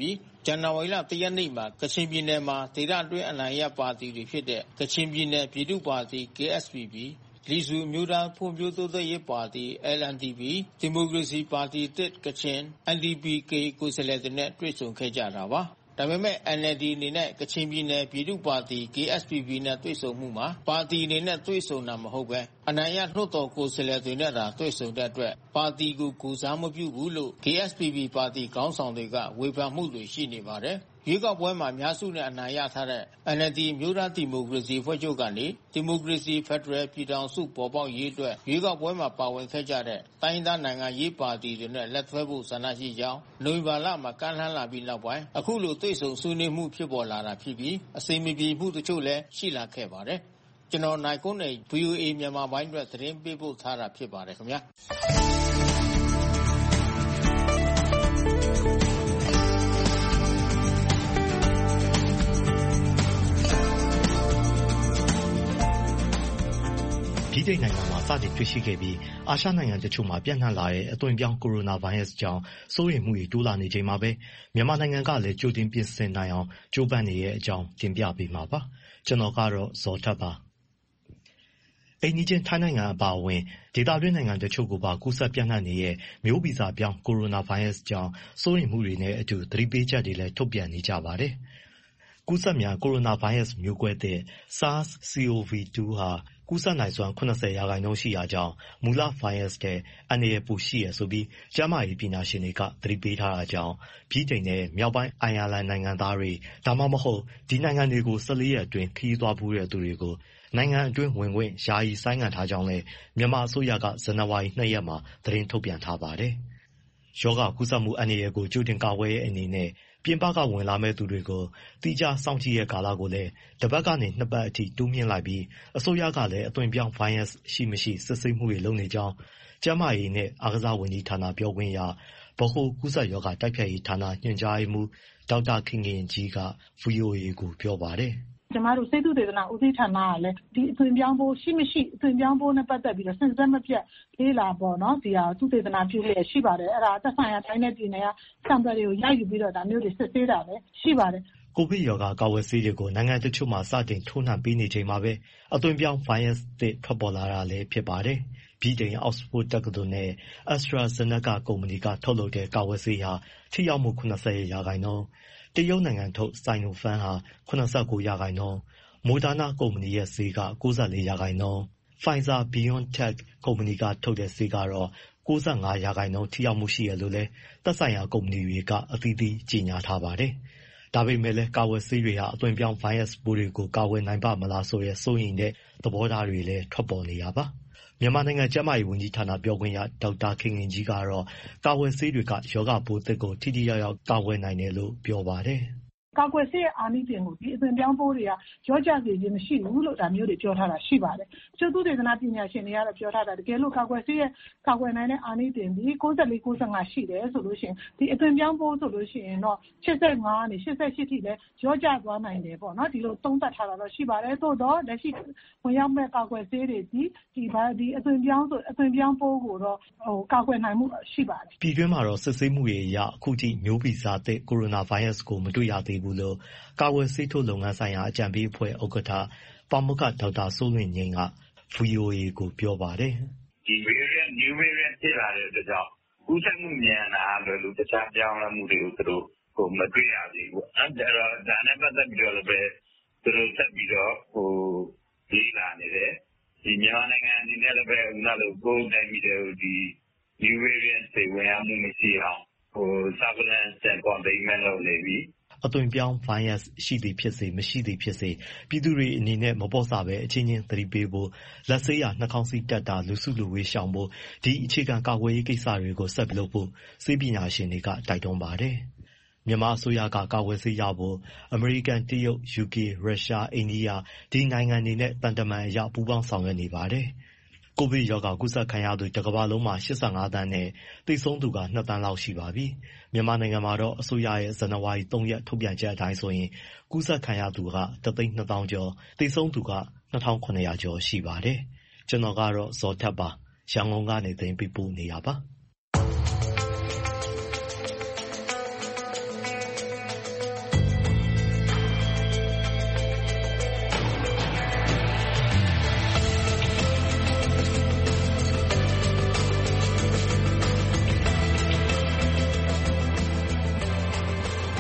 ဇန်နဝါရီလ တစ် ရက်နေ့မှာကချင်ပြည်နယ်မှာဒေသအတွင်းအနိုင်ရပါတီတွေဖြစ်တဲ့ကချင်ပြည်နယ်ပြည်သူ့ပါတီ K S P P လီဆူအမျိုးသားဖွံ့ဖြိုးတိုးတက်ရေးပါတီ L N D P ဒီမိုကရေစီပါတီတစ်ကချင် N D P K ကိုယ်စားလှယ်တွေနဲ့တွေ့ဆုံခဲ့ကြတာပါဒါပေမဲ့ N L D အနေနဲ့ကချင်ပြည်နယ်ပြည်သူ့ပါတီ K S P P နဲ့တွေ့ဆုံမှုမှာပါတီအနေနဲ့တွေ့ဆုံတာမဟုတ်ပဲအနိုင်ရလွှတ်တော်ကိုယ်စားလှယ်တွေနဲ့သာတွေ့ဆုံတဲ့အတွက်ပါတီကိုကိုစားမပြုဘူးလို့ K S P P ပါတီခေါင်းဆောင်တွေကဝေဖန်မှုတွေရှိနေပါတယ်ရွေးကောက်ပွဲမှာအများစုနဲ့အနိုင်ရထားတဲ့ N L D မျိုးသားဒီမိုကရေစီအဖွဲ့ချုပ်ကနေဒီမိုကရေစီဖက်ဒရယ်ပြည်ထောင်စုပေါ်ပေါက်ရေးအတွက်ရွေးကောက်ပွဲမှာပါဝင်ခဲ့ကြတဲ့တိုင်းဒေသနိုင်ငံရေးပါတီတွေနဲ့လက်တွဲဖို့ဆန္ဒရှိကြောင်းနိုဝင်ဘာလမှာကမ်းလှမ်းလာပြီးနောက်ပိုင်းအခုလိုတွေ့ဆုံဆွေးနွေးမှုဖြစ်ပေါ်လာတာဖြစ်ပြီးအစိမ်းမပြေမှုတချို့လည်းရှိလာခဲ့ပါတယ်ကျွန်တော်နိုင်ကွန်းနေ V O A မြန်မာပိုင်းအတွက်သတင်းပေးပို့ထားတာဖြစ်ပါတယ်ခင်ဗျာဗြိတိန်နိုင်ငံမှာစတင်တွေ့ရှိခဲ့ပြီးအာရှနိုင်ငံတချို့မှာပြန့်နှံ့လာတဲ့အသွင်ပြောင်းကိုရိုနာဗိုင်းရပ်စ်ကြောင့်စိုးရိမ်မှုတွေတိုးလာနေချိန်မှာပဲမြန်မာနိုင်ငံကလည်းကြိုတင်ပြင်ဆင်နိုင်အောင်ကြိုးပမ်းနေတဲ့အကြောင်းတင်ပြပေးမှာပါကျွန်တော်ကတော့ဇော်ထက်ပါအိန္ဒိယထိုင်းနိုင်ငံအပါအဝင်ဒေသတွင်းနိုင်ငံတချို့ကိုပါကူးစက်ပြန့်နှံ့နေတဲ့မျိုးဗီဇပြောင်းကိုရိုနာဗိုင်းရပ်စ်ကြောင့်စိုးရိမ်မှုတွေနဲ့အတူသတိပေးချက်တွေလည်းထုတ်ပြန်နေကြပါတယ်ကူးစက်မြန်ကိုရိုနာဗိုင်းရပ်စ်မျိုးကွဲတဲ့ SARS C O V two ဟာကူးစက်နိုင်စွမ်း၇၀ရာခိုင်နှုန်းရှိရာကြောင့်မူလဗိုင်းရပ်စ်တဲ့အန္တရာယ်ပိုရှိရဆိုပြီးကျန်းမာရေးပညာရှင်တွေကသတိပေးထားတာကြောင့်ဗြိတိန်နဲ့မြောက်ပိုင်းအိုင်ယာလန်နိုင်ငံသားတွေဒါမှမဟုတ်ဒီနိုင်ငံတွေကို၁၄ရက်အတွင်းခရီးသွားဖူးတဲ့သူတွေကိုနိုင်ငံအတွင်းဝင်ခွင့်ယာယီဆိုင်းငံ့ထားကြောင်းလည်းမြန်မာအစိုးရကဇန်နဝါရီ၂ရက်မှာသတင်းထုတ်ပြန်ထားပါတယ်။ရောဂါကူးစက်မှုအန္တရာယ်ကိုကြိုတင်ကာကွယ်တဲ့အနေနဲ့ပြင်ပကဝင်လာမဲ့သူတွေကိုတိကျစောင့်ကြည့်ရဲ့ကာလကိုလည်းတစ်ပတ်ကနေနှစ်ပတ်အထိတိုးမြှင့်လိုက်ပြီးအစိုးရကလည်းအသွင်ပြောင်းဗိုင်းရပ်စ်ရှိမရှိစစ်ဆေးမှုတွေလုပ်နေကြောင်းကျန်းမာရေးနဲ့အားကစားဝန်ကြီးဌာနပြောခွင့်ရဗဟိုကူးစက်ရောဂါတိုက်ဖျက်ရေးဌာနညွှန်ကြားရေးမှူးဒေါက်တာခင်ခင်ကြီးက V O A ကိုပြောပါတယ်ကျမတို့စိတ်သုတေသနဦးစီးဌာနကလည်းဒီအသွင်ပြောင်းပိုးရှိမရှိအသွင်ပြောင်းပိုးနဲ့ပတ်သက်ပြီးတော့စဉ်ဆက်မပြတ်လေးလာပေါ့နော်ဒီဟာသုတေသနပြုလျက်ရှိပါတယ်အဲ့ဒါသက်ဆိုင်ရာတိုင်းနဲ့ပြည်နယ်က sample တွေကိုရယူပြီးတော့ဒါမျိုးတွေစစ်ဆေးတာလည်းရှိပါတယ်ကိုဗစ်ရောဂါကာကွယ်ဆေးတွေကိုနိုင်ငံတချို့မှာစတင်ထိုးနှံပေးနေချိန်မှာပဲအသွင်ပြောင်းဗိုင်းရပ်စ်တွေထွက်ပေါ်လာတာလည်းဖြစ်ပါတယ်ဗြိတိန်အောက်စ်ဖို့တက္ကသိုလ်နဲ့ AstraZeneca ကုမ္ပဏီကထုတ်လုပ်တဲ့ကာကွယ်ဆေးဟာထိရောက်မှု၇၀ရာခိုင်နှုန်းတရုတ်နိုင်ငံထုတ် Sinopharm ဟာ၇၉ရာခိုင်နှုန်းModerna ကုမ္ပဏီရဲ့ဆေးက၉၄ရာခိုင်နှုန်း Pfizer-BioNTech ကုမ္ပဏီကထုတ်တဲ့ဆေးကတော့၉၅ရာခိုင်နှုန်းထိရောက်မှုရှိရလို့လဲသက်ဆိုင်ရာကုမ္ပဏီတွေကအသီးသီးကြေညာထားပါတယ်။ဒါပေမဲ့လည်းကာဝယ်ဆေးတွေဟာအသွင်ပြောင်းဗိုင်းရပ်စ်ပိုးတွေကိုကာဝယ်နိုင်ပါမလားဆိုတဲ့စိုးရိမ်တဲ့သဘောထားတွေလည်းထွက်ပေါ်နေတာပါ။မြန်မာနိုင်ငံကျန်းမာရေးဝန်ကြီးဌာနပြောခွင့်ရဒေါက်တာခင်ခင်ကြီးကတော့ကာဝယ်ဆေးတွေကရောဂါပိုးသစ်ကိုထိထိရောက်ရောက်ကာဝယ်နိုင်တယ်လို့ပြောပါတယ်။ကာကွယ်ဆေးရဲ့အာနိသင်ကိုဒီအသွင်ပြောင်းပိုးတွေကရောကြစေခြင်းမရှိဘူးလို့ဒါမျိုးတွေပြောထားတာရှိပါတယ်။ကျုပ်သုတေသနပညာရှင်တွေကတော့ပြောထားတာတကယ်လို့ကာကွယ်ဆေးရဲ့ကာကွယ်နိုင်တဲ့အာနိသင်ဒီ၉၄ ၉၅ရှိတယ်ဆိုလို့ရှိရင်ဒီအသွင်ပြောင်းပိုးဆိုလို့ရှိရင်တော့၈၅ကနေ၈၈ထိလည်းရောကြသွားနိုင်တယ်ပေါ့နော်ဒီလိုသုံးသပ်ထားတာတော့ရှိပါတယ်သို့တော့လက်ရှိဝင်ရောက်မဲ့ကာကွယ်ဆေးတွေဒီဒီဘာဒီအသွင်ပြောင်းဆိုအသွင်ပြောင်းပိုးကိုတော့ဟိုကာကွယ်နိုင်မှုရှိပါတယ်ပြည်တွင်းမှာတော့စစ်ဆေးမှုတွေအရအခုထိမျိုးဗီဇသစ်ကိုရိုနာဗိုင်းရပ်စ်ကိုမတွေ့ရသေးဘူးလို့ကာဝယ်ဆေးထိုးလုပ်ငန်းဆိုင်ရာအကြံပေးအဖွဲ့ဥက္ကဋ္ဌပါမောက္ခဒေါက်တာစိုးလွင်ငိမ့်က V O A ကိုပြောပါတယ်ဒီ variant new variant ဖြစ်လာတဲ့အတွက်ကြောင့်ကူးစက်မှုမြန်လာလို့လူတခြားပြောင်းလဲမှုတွေကိုသူတို့ဟိုမတွေ့ရသေးဘူးအဲ့တော့ဒါနဲ့ပတ်သက်ပြီးတော့လည်းပဲသူတို့ဆက်ပြီးတော့ဟိုလေးလာနေတယ်ဒီမြန်မာနိုင်ငံအနေနဲ့လည်းပဲဥနာလို့ကိုယ်တိုင်ပြီးတော့ဒီ new variant တွေဝင်ရမှုမရှိအောင်ဟို surveillance and containment လုပ်နေပြီအသွင်ပြောင်းဗိုင်းရပ်စ်ရှိသည်ဖြစ်စေမရှိသည်ဖြစ်စေပြည်သူတွေအနေနဲ့မပေါ့ဆပဲအချင်းချင်းသတိပေးဖို့လက်ဆေးရနှာခေါင်းစည်းတက်တာလူစုလူဝေးရှောင်ဖို့ဒီအခြေခံကာကွယ်ရေးကိစ္စတွေကိုဆက်လုပ်ဖို့ဆေးပညာရှင်တွေကတိုက်တွန်းပါတယ်မြန်မာအစိုးရကကာကွယ်ဆေးရဖို့အမေရိကန်တရုတ်ယူကေရုရှားအိန္ဒိယဒီနိုင်ငံတွေနဲ့တန်တမန်အရပူးပေါင်းဆောင်ရွက်နေပါတယ်ကိုဗစ်ရောဂါကူးစက်ခံရသူတစ်ကမ္ဘာလုံးမှာ၈၅သန်းနဲ့သေဆုံးသူက၂သန်းလောက်ရှိပါပြီ။မြန်မာနိုင်ငံမှာတော့အစိုးရရဲ့ဇန်နဝါရီ၃ရက်ထုတ်ပြန်ချက်အတိုင်းဆိုရင်ကူးစက်ခံရသူကတစ်သိန်းနှစ်သောင်းကျော်သေဆုံးသူကနှစ်ထောင်ခုနှစ်ရာကျော်ရှိပါတယ်။ကျွန်တော်ကတော့ဇော်ထက်ပါရန်ကုန်ကနေသတင်းပေးပို့နေတာပါ။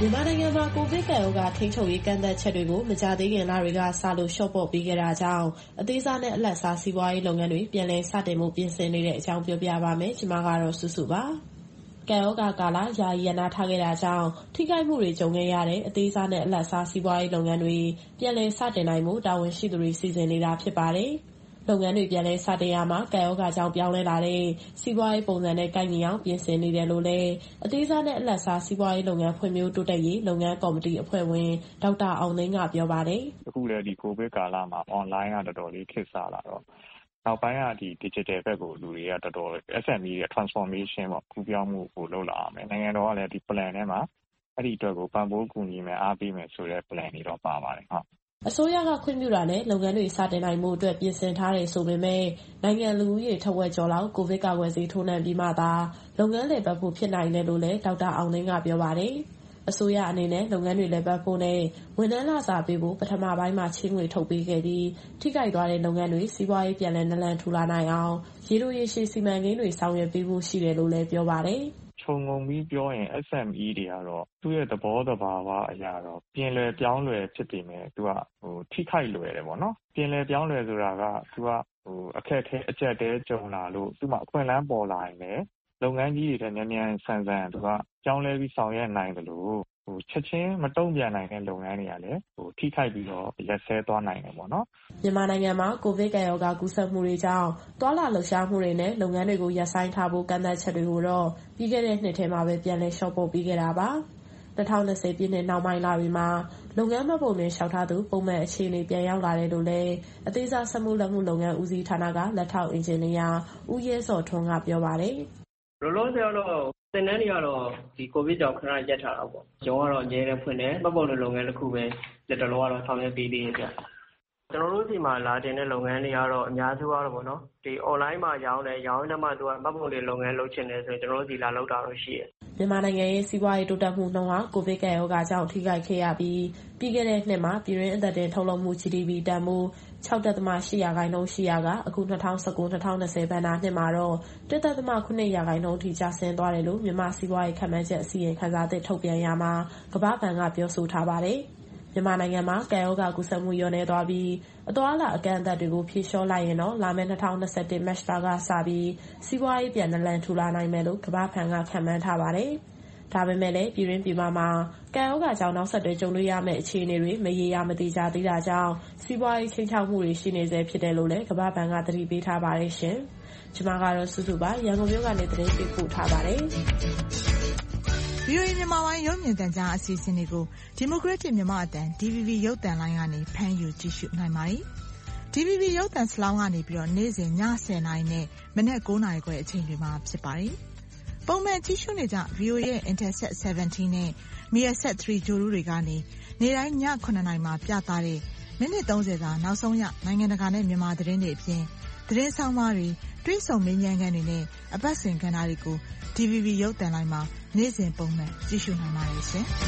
မြန်မာနိုင်ငံမှာကိုဗစ်ကပ်ရောဂါထိန်းချုပ်ရေးကန့်သတ်ချက်တွေကိုမကြာသေးခင်လတွေကစလို့လျှော့ပေါ့ပေးခဲ့တာကြောင့်အသေးစားနဲ့အလတ်စားစီးပွားရေးလုပ်ငန်းတွေပြန်လည်စတင်မှုပြင်ဆင်နေတဲ့အကြောင်းပြောပြပါမယ်။ကျွန်မကတော့စုစုပါ။ကပ်ရောဂါကာလယာယီရနာထားခဲ့တာကြောင့်ထိခိုက်မှုတွေကြုံခဲ့ရတဲ့အသေးစားနဲ့အလတ်စားစီးပွားရေးလုပ်ငန်းတွေပြန်လည်စတင်နိုင်မှုတာဝန်ရှိသူတွေစီစဉ်နေတာဖြစ်ပါတယ်။လုပ်ငန်းတွေပြန်လည်စတင်ရမှာကပ်ရောဂါကြောင့်ပြောင်းလဲလာတဲ့စီးပွားရေးပုံစံနဲ့ကိုက်ညီအောင်ပြင်ဆင်နေတယ်လို့လည်းအသေးစားနဲ့အလတ်စားစီးပွားရေးလုပ်ငန်းဖွံ့ဖြိုးတိုးတက်ရေးလုပ်ငန်းကော်မတီအဖွဲ့ဝင်ဒေါက်တာအောင်သိန်းကပြောပါတယ်။အခုလည်းဒီကိုဗစ်ကာလမှာ online ကတော်တော်လေးခေတ်စားလာတော့နောက်ပိုင်းကဒီ digital ဘက်ကိုလူတွေကတော်တော် S M E ရဲ့ transformation ပေါ့ကူးပြောင်းမှုကိုလုပ်လာအောင်မယ်။နိုင်ငံတော်ကလည်းဒီ plan ထဲမှာအဲ့ဒီအတွက်ကိုပံ့ပိုးကူညီမယ်အားပေးမယ်ဆိုတဲ့ plan တွေတော့ပါပါတယ်ဟုတ်အစိုးရကခွင့်ပြုတာနဲ့လုပ်ငန်းတွေစတင်နိုင်မှုအတွက်ပြင်ဆင်ထားတယ်ဆိုပေမဲ့နိုင်ငံလူဦးရေထက်ဝက်ကျော်လောက်ကိုဗစ်ကာကွယ်ဆေးထိုးနှံပြီးမှသာလုပ်ငန်းလည်ပတ်ဖို့ဖြစ်နိုင်တယ်လို့လည်းဒေါက်တာအောင်သိန်းကပြောပါတယ်။အစိုးရအနေနဲ့လုပ်ငန်းတွေလည်ပတ်ဖို့နဲ့ဝန်ထမ်းလစာပေးဖို့ပထမပိုင်းမှာချေးငွေထုတ်ပေးခဲ့ပြီးထိခိုက်သွားတဲ့လုပ်ငန်းတွေစီးပွားရေးပြန်လည်နလန်ထူလာနိုင်အောင်ရေတိုရေရှည်စီမံကိန်းတွေဆောင်ရွက်ပေးဖို့ရှိတယ်လို့လည်းပြောပါတယ်။ခြုံငုံပြီးပြောရင် S M E တွေကတော့သူ့ရဲ့သဘောတဘာဝအရာတော့ပြင်လည်ပြောင်းလဲဖြစ်ပေမဲ့သူကဟိုထိခိုက်လွယ်တယ်ပေါ့နော်ပြင်လည်ပြောင်းလဲဆိုတာကသူကဟိုအခက်အခဲအကျက်တဲကြုံလာလို့သူ့မှာအခွင့်အလမ်းပေါ်လာရင်လည်းလုပ်ငန်းကြီးတွေမြန်မြန်ဆန်ဆန်သူကပြောင်းလဲပြီးဆောင်ရွက်နိုင်တယ်လို့ဟိုချက်ချင်းမတုံ့ပြန်နိုင်တဲ့လုပ်ငန်းတွေကလည်းဟိုထိခိုက်ပြီးတော့ရက်စဲသွားနိုင်တယ်ပေါ့နော်မြန်မာနိုင်ငံမှာကိုဗစ်ကပ်ရောဂါကူးစက်မှုတွေကြောင့်တွာလာလှုပ်ရှားမှုတွေနဲ့လုပ်ငန်းတွေကိုရပ်ဆိုင်းထားဖို့ကန့်သတ်ချက်တွေကိုတော့ပြီးခဲ့တဲ့နှစ်ထဲမှာပဲပြန်လည်လျှော့ပေါ့ပေးခဲ့တာပါ၂၀၂၀ပြည့်နှစ်နောက်ပိုင်းလတွေမှာလုပ်ငန်းမှတ်ပုံတင်လျှောက်ထားသူပုံမှန်အခြေအနေပြန်ရောက်လာတယ်လို့လည်းအသေးစားစက်မှုလက်မှုလုပ်ငန်းဦးစီးဌာနကလက်ထောက်အင်ဂျင်နီယာဦးရဲစောထွန်းကပြောပါတယ်လောလောဆယ်တော့သင်တန်းတွေကတော့ဒီကိုဗစ်ကြောင့်ခဏရပ်ထားတာပေါ့။ကျောင်းကတော့အများနဲ့ဖွင့်တယ်။မှတ်ပုံတင်လုပ်ငန်းတစ်ခုပဲလက်တလုံးကတော့ဆောင်ရွက်ပေးသေးတယ်ဗျ။ကျွန်တော်တို့ဒီမှာလာတင်တဲ့လုပ်ငန်းတွေကတော့အများစုကတော့ပေါ့နော်။ဒီ online မှာရောင်းတယ်။ရောင်းတဲ့မှာသူကမှတ်ပုံတင်လုပ်ငန်းလုပ်ချင်တယ်ဆိုရင်ကျွန်တော်တို့ဒီလာလုပ်တာတော့ရှိတယ်။မြန်မာနိုင်ငံရဲ့စီးပွားရေးတိုးတက်မှုနှုန်းဟာကိုဗစ်ကပ်ရောဂါကြောင့်ထိခိုက်ခဲ့ရပြီးပြီးခဲ့တဲ့နှစ်မှာပြည်တွင်းအသက်တင်ထုတ်လုပ်မှု G D P တန်ဖိုး၆ဒသမ၈ရာခိုင်နှုန်းရှိရာကအခု၂၀၁၉-၂၀၂၀ဘဏ္ဍာနှစ်မှာတော့၁ဒသမ၇ရာခိုင်နှုန်းထိကျဆင်းသွားတယ်လို့မြန်မာစီးပွားရေးခန့်မှန်းချက်အစီရင်ခံစာသစ်ထုတ်ပြန်ရာမှာကမ္ဘာ့ဘဏ်ကပြောဆိုထားပါတယ်။မြန်မာနိုင်ငံမှာကပ်ရောဂါကူးစက်မှုလျော့နည်းသွားပြီးအသွားအလာအကန့်အသတ်တွေကိုဖြေလျှော့လိုက်ရင်တော့လာမယ့်၂၀၂၁ မတ်လကစပြီးစီးပွားရေးပြန်နလန်ထူလာနိုင်မယ်လို့ကမ္ဘာ့ဘဏ်ကခန့်မှန်းထားပါတယ်။ဒါပေမဲ့လည်းပြည်တွင်းပြည်ပမှာကပ်ရောဂါကြောင့်နောက်ဆက်တွဲကြုံတွေ့ရမယ့်အခြေအနေတွေမရေရာမသေချာသေးတာကြောင့်စီးပွားရေးချိန်ချောက်မှုတွေရှိနေဆဲဖြစ်တယ်လို့လည်းကမ္ဘာ့ဘဏ်ကသတိပေးထားပါတယ်ရှင်။ကျွန်မကတော့စုစုပါရန်ကုန်မြို့ကနေသတင်းပေးပို့ထားပါတယ်။ဗွီအိုအေမြန်မာပိုင်းရုပ်မြင်သံကြားအစီအစဉ်တွေကိုဒီမိုကရက်တစ်မြန်မာအသံ D V B ရုပ်သံလိုင်းကနေဖမ်းယူကြည့်ရှုနိုင်ပါတယ်။ D V B ရုပ်သံစလောင်းကနေပြီးတော့နေ့စဉ်ညဆယ်နာရီနဲ့မနက်၉နာရီခွဲအချိန်တွေမှာဖြစ်ပါတယ်။ပုံမှန်ကြည့်ရှုနေကြ ဗွီအိုအေရဲ့ Intelsat ဆယ်ဗန်တီးနဲ့ Measat 3 ဂြိုဟ်တုတွေကနေနေ့တိုင်းညခုနှစ်နာရီမှာပြသတဲ့မိနစ်သုံးဆယ်စာနောက်ဆုံးရနိုင်ငံတကာနဲ့မြန်မာသတင်းတွေအပြင်သတင်းဆောင်မတွေတွေ့ဆုံမေးမြန်းခန်းတွေနဲ့အပတ်စဉ်ကဏ္ဍတွေကို D V B ရုပ်သံလိုင်းမှာနေ့စဉ်ပုံမှန်ကြည့်ရှုနိုင်ပါတယ်ရှင်။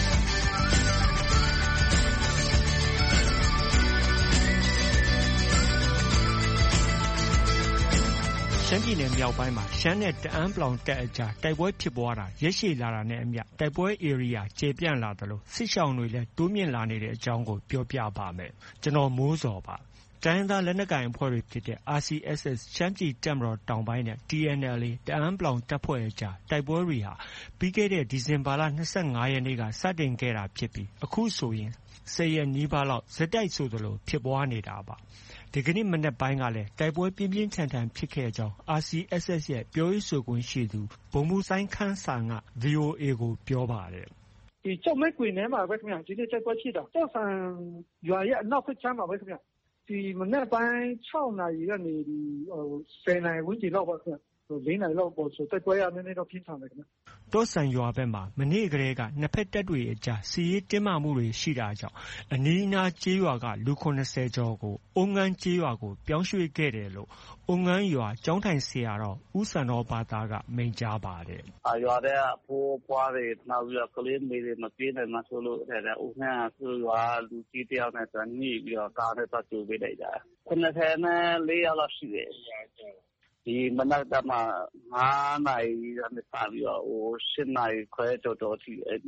ရှမ်းပြည်နယ်မြောက်ပိုင်းမှာရှမ်းနဲ့တအန်းပလောင်တပ်အကြားတိုက်ပွဲဖြစ်ပွားတာရက်ရှည်လာတာနဲ့အမျှတိုက်ပွဲဧရိယာကျေပြန့်လာသလိုစစ်ရှောင်တွေလည်းတိုးမြင့်လာနေတဲ့အကြောင်းကိုပြောပြပါမယ်။ကျွန်တော်မိုးစောပါ။တိုင်းရင်းသားလက်နက်ကိုင်အဖွဲ့တွေဖြစ်တဲ့ R C S S ရှမ်းပြည်တပ်မတော်တောင်ပိုင်းနဲ့ T N L A တအန်းပလောင်တပ်ဖွဲ့အကြားတိုက်ပွဲတွေဟာပြီးခဲ့တဲ့ဒီဇင်ဘာလ၂၅ရက်နေ့ကစတင်ခဲ့တာဖြစ်ပြီးအခုဆိုရင်၁၀ရက်နီးပါးလောက်ဆက်တိုက်ဆိုသလိုဖြစ်ပွားနေတာပါ။ဒီကနေ့မနက်ပိုင်းကလည်းတိုက်ပွဲပြင်းပြင်းထန်ထန်ဖြစ်ခဲ့ကြောင်း R C S S ရဲ့ပြောရေးဆိုခွင့်ရှိသူဗိုလ်မှူးစိုင်းခမ်းစံက V O A ကိုပြောပါတယ်။ဒီကျောက်မဲကွေထဲမှာပဲခင်ဗျဒီနေ့တိုက်ပွဲဖြစ်တာကျောက်ဆံရွာရဲ့အနောက်ဖက်ခြမ်းမှာပဲခင်ဗျဒီမနက်ပိုင်း၆နာရီကနေဒီဟို၁၀နာရီဝန်းကျင်လောက်ပါခင်ဗျလေးနာရီလောက်ပေါ်ဆိုတိုက်ပွဲရနည်းနည်းတော့ပြင်းထန်တယ်ခင်ဗျတောဆန်ရွာဘက်မှာမနေ့ကလေးကနှစ်ဖက်တပ်တွေအကြားစီရေးတင်းမာမှုတွေရှိတာကြောင့်အနီးအနားကျေးရွာကလူ၇၀ကျော်ကိုအုံငန်းကျေးရွာကိုပြောင်းရွှေ့ခဲ့တယ်လို့အုံငန်းရွာကျောင်းထိုင်ဆရာတော်ဦးစံတော်ဘာသာကမိန့်ကြားပါတယ်။ရွာတဲ့ဖိုးပွားတွေနောက်ပြီးတော့ကလေးမေတွေမပြေးနိုင်မှဆိုလို့တဲ့ဦးငန်းဆိုရွာလူကြီးတယောက်နဲ့တန်းညှိပြီးတော့ကားနဲ့တော့ကြိုပေးလိုက်တာ။၇၄ယောက်လောက်ရှိတယ်။ဒီမနက်ကမှ၅နာရီကနေစပြီးတော့ဟို၈နာရီခွဲကျော်ကျော်ထိအဲ့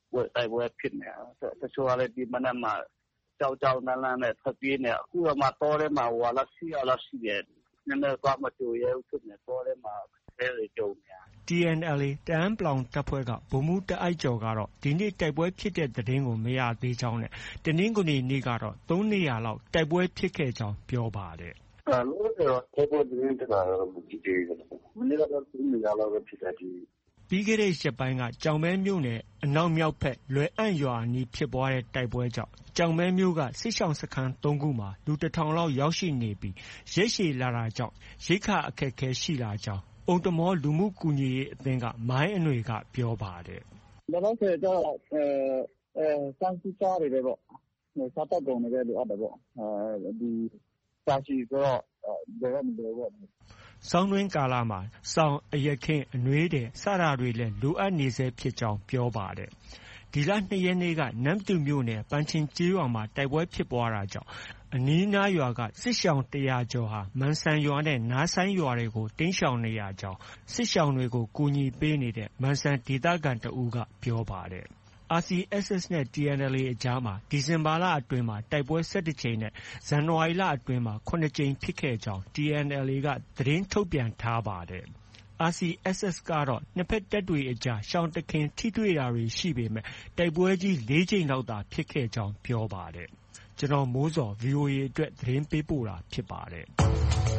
တိုက်ပွဲဖြစ်နေတာတချို့ကလည်းဒီမနက်မှာကြောက်ကြောက်လန့်လန့်နဲ့ထွက်ပြေးနေအခုတော့မှတောထဲမှာဟိုလာဆီရလာရှိတယ်နည်းနည်းသွားမကြိုရဲဘူးဖြစ်နေတောထဲမှာအဲတွေကြုံနေ T N L A တအန်း ပလောင်တပ်ဖွဲ့ကဗိုလ်မှူးတအိုက်ကျော်ကတော့ဒီနေ့တိုက်ပွဲဖြစ်တဲ့သတင်းကိုမရသေးကြောင်းနဲ့တနင်္ဂနွေနေ့ကတော့သုံးနေရာလောက်တိုက်ပွဲဖြစ်ခဲ့ကြောင်းပြောပါတယ်။အဲလို့တော့တိုက်ပွဲသတင်းတက်တာတော့မကြည့်သေးဘူး။မနေ့ကတော့သုံးနေရာလောက်ဖြစ်တယ်ဒီပြီးခဲ့တဲ့ရက်ပိုင်းကကြောင်မဲမြို့နယ်အနောက်မြောက်ဘက်လွယ်အံ့ရွာနီးဖြစ်ပွားတဲ့တိုက်ပွဲကြောင့်ကြောင်မဲမြို့ကစစ်ရှောင်စခန်းသုံးခုမှာလူတစ်ထောင်လောက်ရောက်ရှိနေပြီးရက်ရှည်လာတာကြောင့်ရိက္ခာအခက်အခဲရှိလာကြောင်းအုံတမောလူမှုကူညီရေးအသင်းကမိုင်းအຫນွေကပြောပါတယ်။လောလောဆယ်တော့အဲအဲစမ်းစစ်စားတွေပေါ့။စားတော့ကုန်တယ်လို့အဲ့ဒါပေါ့။အဲဒီစာရှိတော့ဘယ်မှာလဲပေါ့။ဆောင်းတွင်းကာလမှာစောင်းအရက်ခင်းအနှွေးတယ်စတာတွေလည်းလိုအပ်နေစေဖြစ်ကြောင်းပြောပါတယ်။ဒီလနှစ်ရက်နေ့ကနမ်တူမြို့နယ်ပန်းချင်းကျေးရွာမှာတိုက်ပွဲဖြစ်ပွားတာကြောင့်အနီးနားရွာကစစ်ရှောင်တရာကျော်ဟာမန်ဆန်ရွာနဲ့နားဆိုင်ရွာတွေကိုတင်းရှောင်နေရကြောင်းစစ်ရှောင်တွေကိုကူညီပေးနေတဲ့မန်ဆန်ဒေသခံတဦးကပြောပါတယ်။ R C S S နဲ့ T N L A အကြားမှာဒီဇင်ဘာလအတွင်းမှာတိုက်ပွဲ၁၁ကြိမ်နဲ့ဇန်နဝါရီလအတွင်းမှာခုနှစ်ကြိမ်ဖြစ်ခဲ့ကြောင်း T N L A ကသတင်းထုတ်ပြန်ထားပါတယ်။ R C S S ကတော့နှစ်ဖက်တပ်တွေအကြားရှောင်တခင်ထိတွေ့တာတွေရှိပေမဲ့တိုက်ပွဲကြီးလေးကြိမ်လောက်သာဖြစ်ခဲ့ကြောင်းပြောပါတယ်။ကျွန်တော်မိုးစော် V O A အတွက်သတင်းပေးပို့တာဖြစ်ပါတယ်။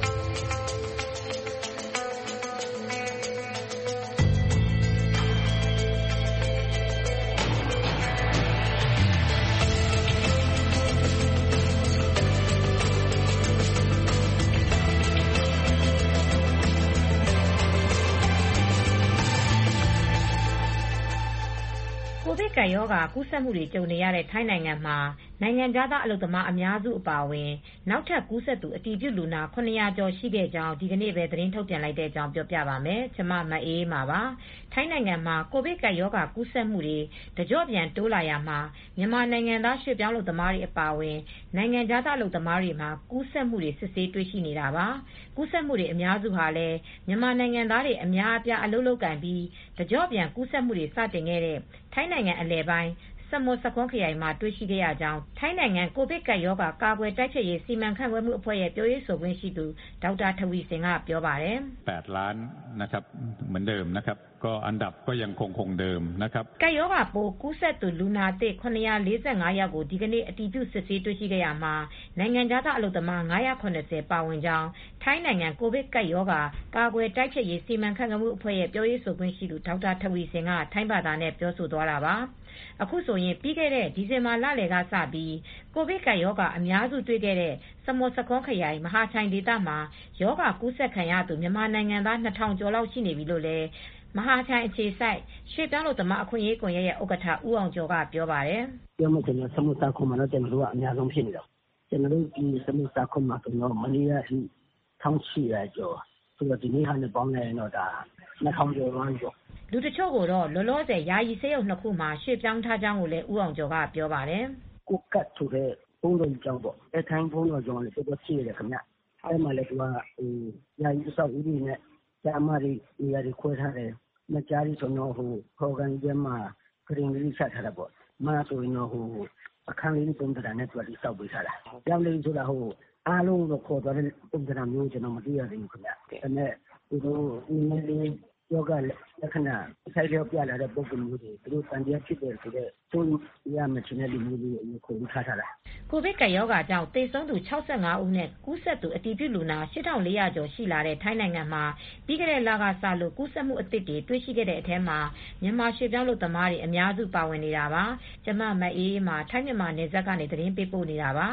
Covid ကပ်ရောဂါကူးစက်မှုတွေကြုံနေရတဲ့ထိုင်းနိုင်ငံမှာနိုင်ငံခြားသားအလုပ်သမားအများစုအပါအဝင်နောက်ထပ်ကူးစက်သူအတည်ပြုလူနာခုနှစ်ရာကျော်ရှိခဲ့ကြောင်းဒီကနေ့ပဲသတင်းထုတ်ပြန်လိုက်တဲ့အကြောင်းပြောပြပါမယ်။ကျွန်မမအေးအေးမာပါ။ထိုင်းနိုင်ငံမှာကိုဗစ်ကပ်ရောဂါကူးစက်မှုတွေတကြော့ပြန်တိုးလာရာမှာမြန်မာနိုင်ငံသားရွှေ့ပြောင်းအလုပ်သမားတွေအပါအဝင်နိုင်ငံခြားသားအလုပ်သမားတွေမှာကူးစက်မှုတွေစစ်ဆေးတွေ့ရှိနေတာပါ။ကူးစက်မှုတွေအများစုဟာလည်းမြန်မာနိုင်ငံသားတွေအများအပြားအလုပ်လုပ်ကိုင်ပြီးတကြော့ပြန်ကူးစက်မှုတွေစတင်ခဲ့တဲ့ထိုင်းနိုင်ငံအလယ်ပိုင်းစမွတ်ဆာခွန်းခရိုင်မှာတွေ့ရှိခဲ့ရကြောင်းထိုင်းနိုင်ငံကိုဗစ်ကပ်ရောဂါကာကွယ်တိုက်ဖျက်ရေးစီမံခန့်ခွဲမှုအဖွဲ့ရဲ့ပြောရေးဆိုခွင့်ရှိသူဒေါက်တာထဝီဆင်ကပြောပါတယ်။แปดล้านนะครับเหมือนเดิมนะครับก็อันดับก็ยังคงคงเดิมนะครับကပ်ရောဂါပိုးကူးစက်သူလူနာသစ်ခုနှစ်ရာလေးဆယ်ငါးယောက်ကိုဒီကနေ့အတည်ပြုစစ်ဆေးတွေ့ရှိခဲ့ရမှာနိုင်ငံခြားသားအလုပ်သမားငါးရာခုနှစ်ဆယ်ပါဝင်ကြောင်းထိုင်းနိုင်ငံကိုဗစ်ကပ်ရောဂါကာကွယ်တိုက်ဖျက်ရေးစီမံခန့်ခွဲမှုအဖွဲ့ရဲ့ပြောရေးဆိုခွင့်ရှိသူဒေါက်တာထဝီဆင်ကထိုင်းဘာသာနဲ့ပြောဆိုသွားတာပါ။အခုဆိုရင်ပြီးခဲ့တဲ့ဒီဇင်ဘာလလယ်ကစပြီးကိုဗစ်ကပ်ရောဂါအများစုတွေ့ခဲ့တဲ့စမွတ်ဆာခွန်းခရိုင်မဟာချိုင်ဒေသမှာရောဂါကူးစက်ခံရသူမြန်မာနိုင်ငံသားနှစ်ထောင်ကျော်လောက်ရှိနေပြီလို့လည်းမဟာချိုင်အခြေစိုက်ရွှေ့ပြောင်းလုပ်သမားအခွင့်အရေးကွန်ရက်ရဲ့ဥက္ကဋ္ဌဦးအောင်ကျော်ကပြောပါတယ်။ပြောမှကျွန်တော်စမွတ်ဆာခွန်းမှာတော့ကျွန်တော်တို့ကအများဆုံးဖြစ်နေတော့ကျွန်တော်တို့ဒီစမွတ်ဆာခွန်းမှာတော့မနေ့ကအထိထောင်ချီရကျော်ဆိုတော့ဒီနေ့ဟာနဲ့ပေါင်းလိုက်ရင်တော့ဒါနှစ်ထောင်ကျော်သွားပြီပေါ့လူတချို့ကိုတော့လောလောဆယ်ယာယီဆေးရုံနှစ်ခုမှာရွှေ့ပြောင်းထားကြောင်းကိုလည်းဦးအောင်ကျော်ကပြောပါတယ်။ကိုကတ်ဆိုတဲ့ဘုံတော်ကြောင့်ပေါ့အဲထိုင်းဘုံတော်ကြောင့်လည်းတော်တော်ရှိရတယ်ခင်ဗျ။အဲမှာလည်းသူကဟိုယာယီစောက်ဦးတွေနဲ့ကျမတွေနေရာတွေခွဲထားတယ်။မကြားရီဆိုတော့ဟို program ကျမှာဂရင်းလေးဆက်ထားတာပေါ့။မဆိုရင်တော့ဟိုအခန်းလေးပုံစံနဲ့သူကဒီစောက်ပေးထားတာ။ကြောင်လေးဆိုတာဟိုအားလုံးတော့ခေါ်သွားတဲ့ပုံစံမျိုးကျွန်တော်မသိရသေးဘူးခင်ဗျ။ဒါနဲ့သူတို့နည်းနည်းယောဂလက္ခဏာဆိုင်လျောပြလာတဲ့ပုံစံမျိုးတွေသူတို့တန်တရားဖြစ်တယ်ဆိုတော့သူရမယ်ချင်တဲ့လူမျိုးတွေအကိုထားထားတာကိုဗစ်ကပ်ရောဂါကြောင့်သေဆုံးသူ၆၅ဦးနဲ့ကူးစက်သူအတည်ပြုလူနာ၈ထောင်လေးရာကျော်ရှိလာတဲ့ထိုင်းနိုင်ငံမှာပြီးခဲ့တဲ့လကစလို့ကူးစက်မှုအသစ်တွေတွေ့ရှိခဲ့တဲ့အထဲမှာမြန်မာရွှေ့ပြောင်းလုပ်သမားတွေအများစုပါဝင်နေတာပါကျမမအေးအေးမှာထိုင်းမြန်မာနယ်စပ်ကနေသတင်းပေးပို့နေတာပါ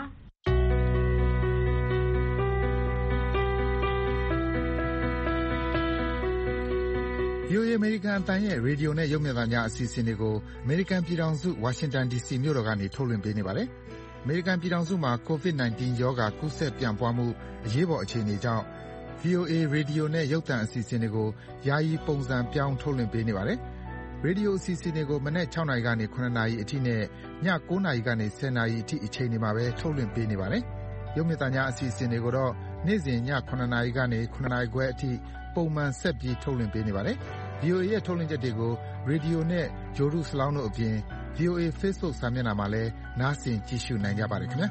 ဗီအိုအေအမေရိကန်အသံရဲ့ရေဒီယိုနဲ့ရုပ်မြင်သံကြားအစီအစဉ်တွေကိုအမေရိကန်ပြည်ထောင်စုဝါရှင်တန်ဒီစီမြို့တော်ကနေထုတ်လွှင့်ပေးနေပါတယ်။အမေရိကန်ပြည်ထောင်စုမှာ ကိုဗစ် ၁၉ ရောဂါကူးစက်ပြန့်ပွားမှုအရေးပေါ်အခြေအနေကြောင့် ဗီအိုအေရေဒီယိုနဲ့ရုပ်သံအစီအစဉ်တွေကိုယာယီပုံစံပြောင်းထုတ်လွှင့်ပေးနေပါတယ်။ရေဒီယိုအစီအစဉ်တွေကိုမနက်၆နာရီကနေ၇နာရီအထိနဲ့ည၉နာရီကနေ၁၀နာရီအထိအချိန်တွေမှာပဲထုတ်လွှင့်ပေးနေပါတယ်။ရုပ်မြင်သံကြားအစီအစဉ်တွေကိုတော့နေ့စဉ်ည၇နာရီကနေ၇နာရီခွဲအထိပုံမှန်ဆက်ပြီးထုတ်လွှင့်ပေးနေပါတယ်။ဗီအိုအေ ရဲ့ထုတ်လွှင့်ချက်တွေကိုရေဒီယိုနဲ့ဂြိုဟ်တုစလောင်းတို့အပြင်ဗွီအိုအေ Facebook စာမျက်နှာမှာလည်းနားဆင်ကြည့်ရှုနိုင်ကြပါတယ်ခင်ဗျာ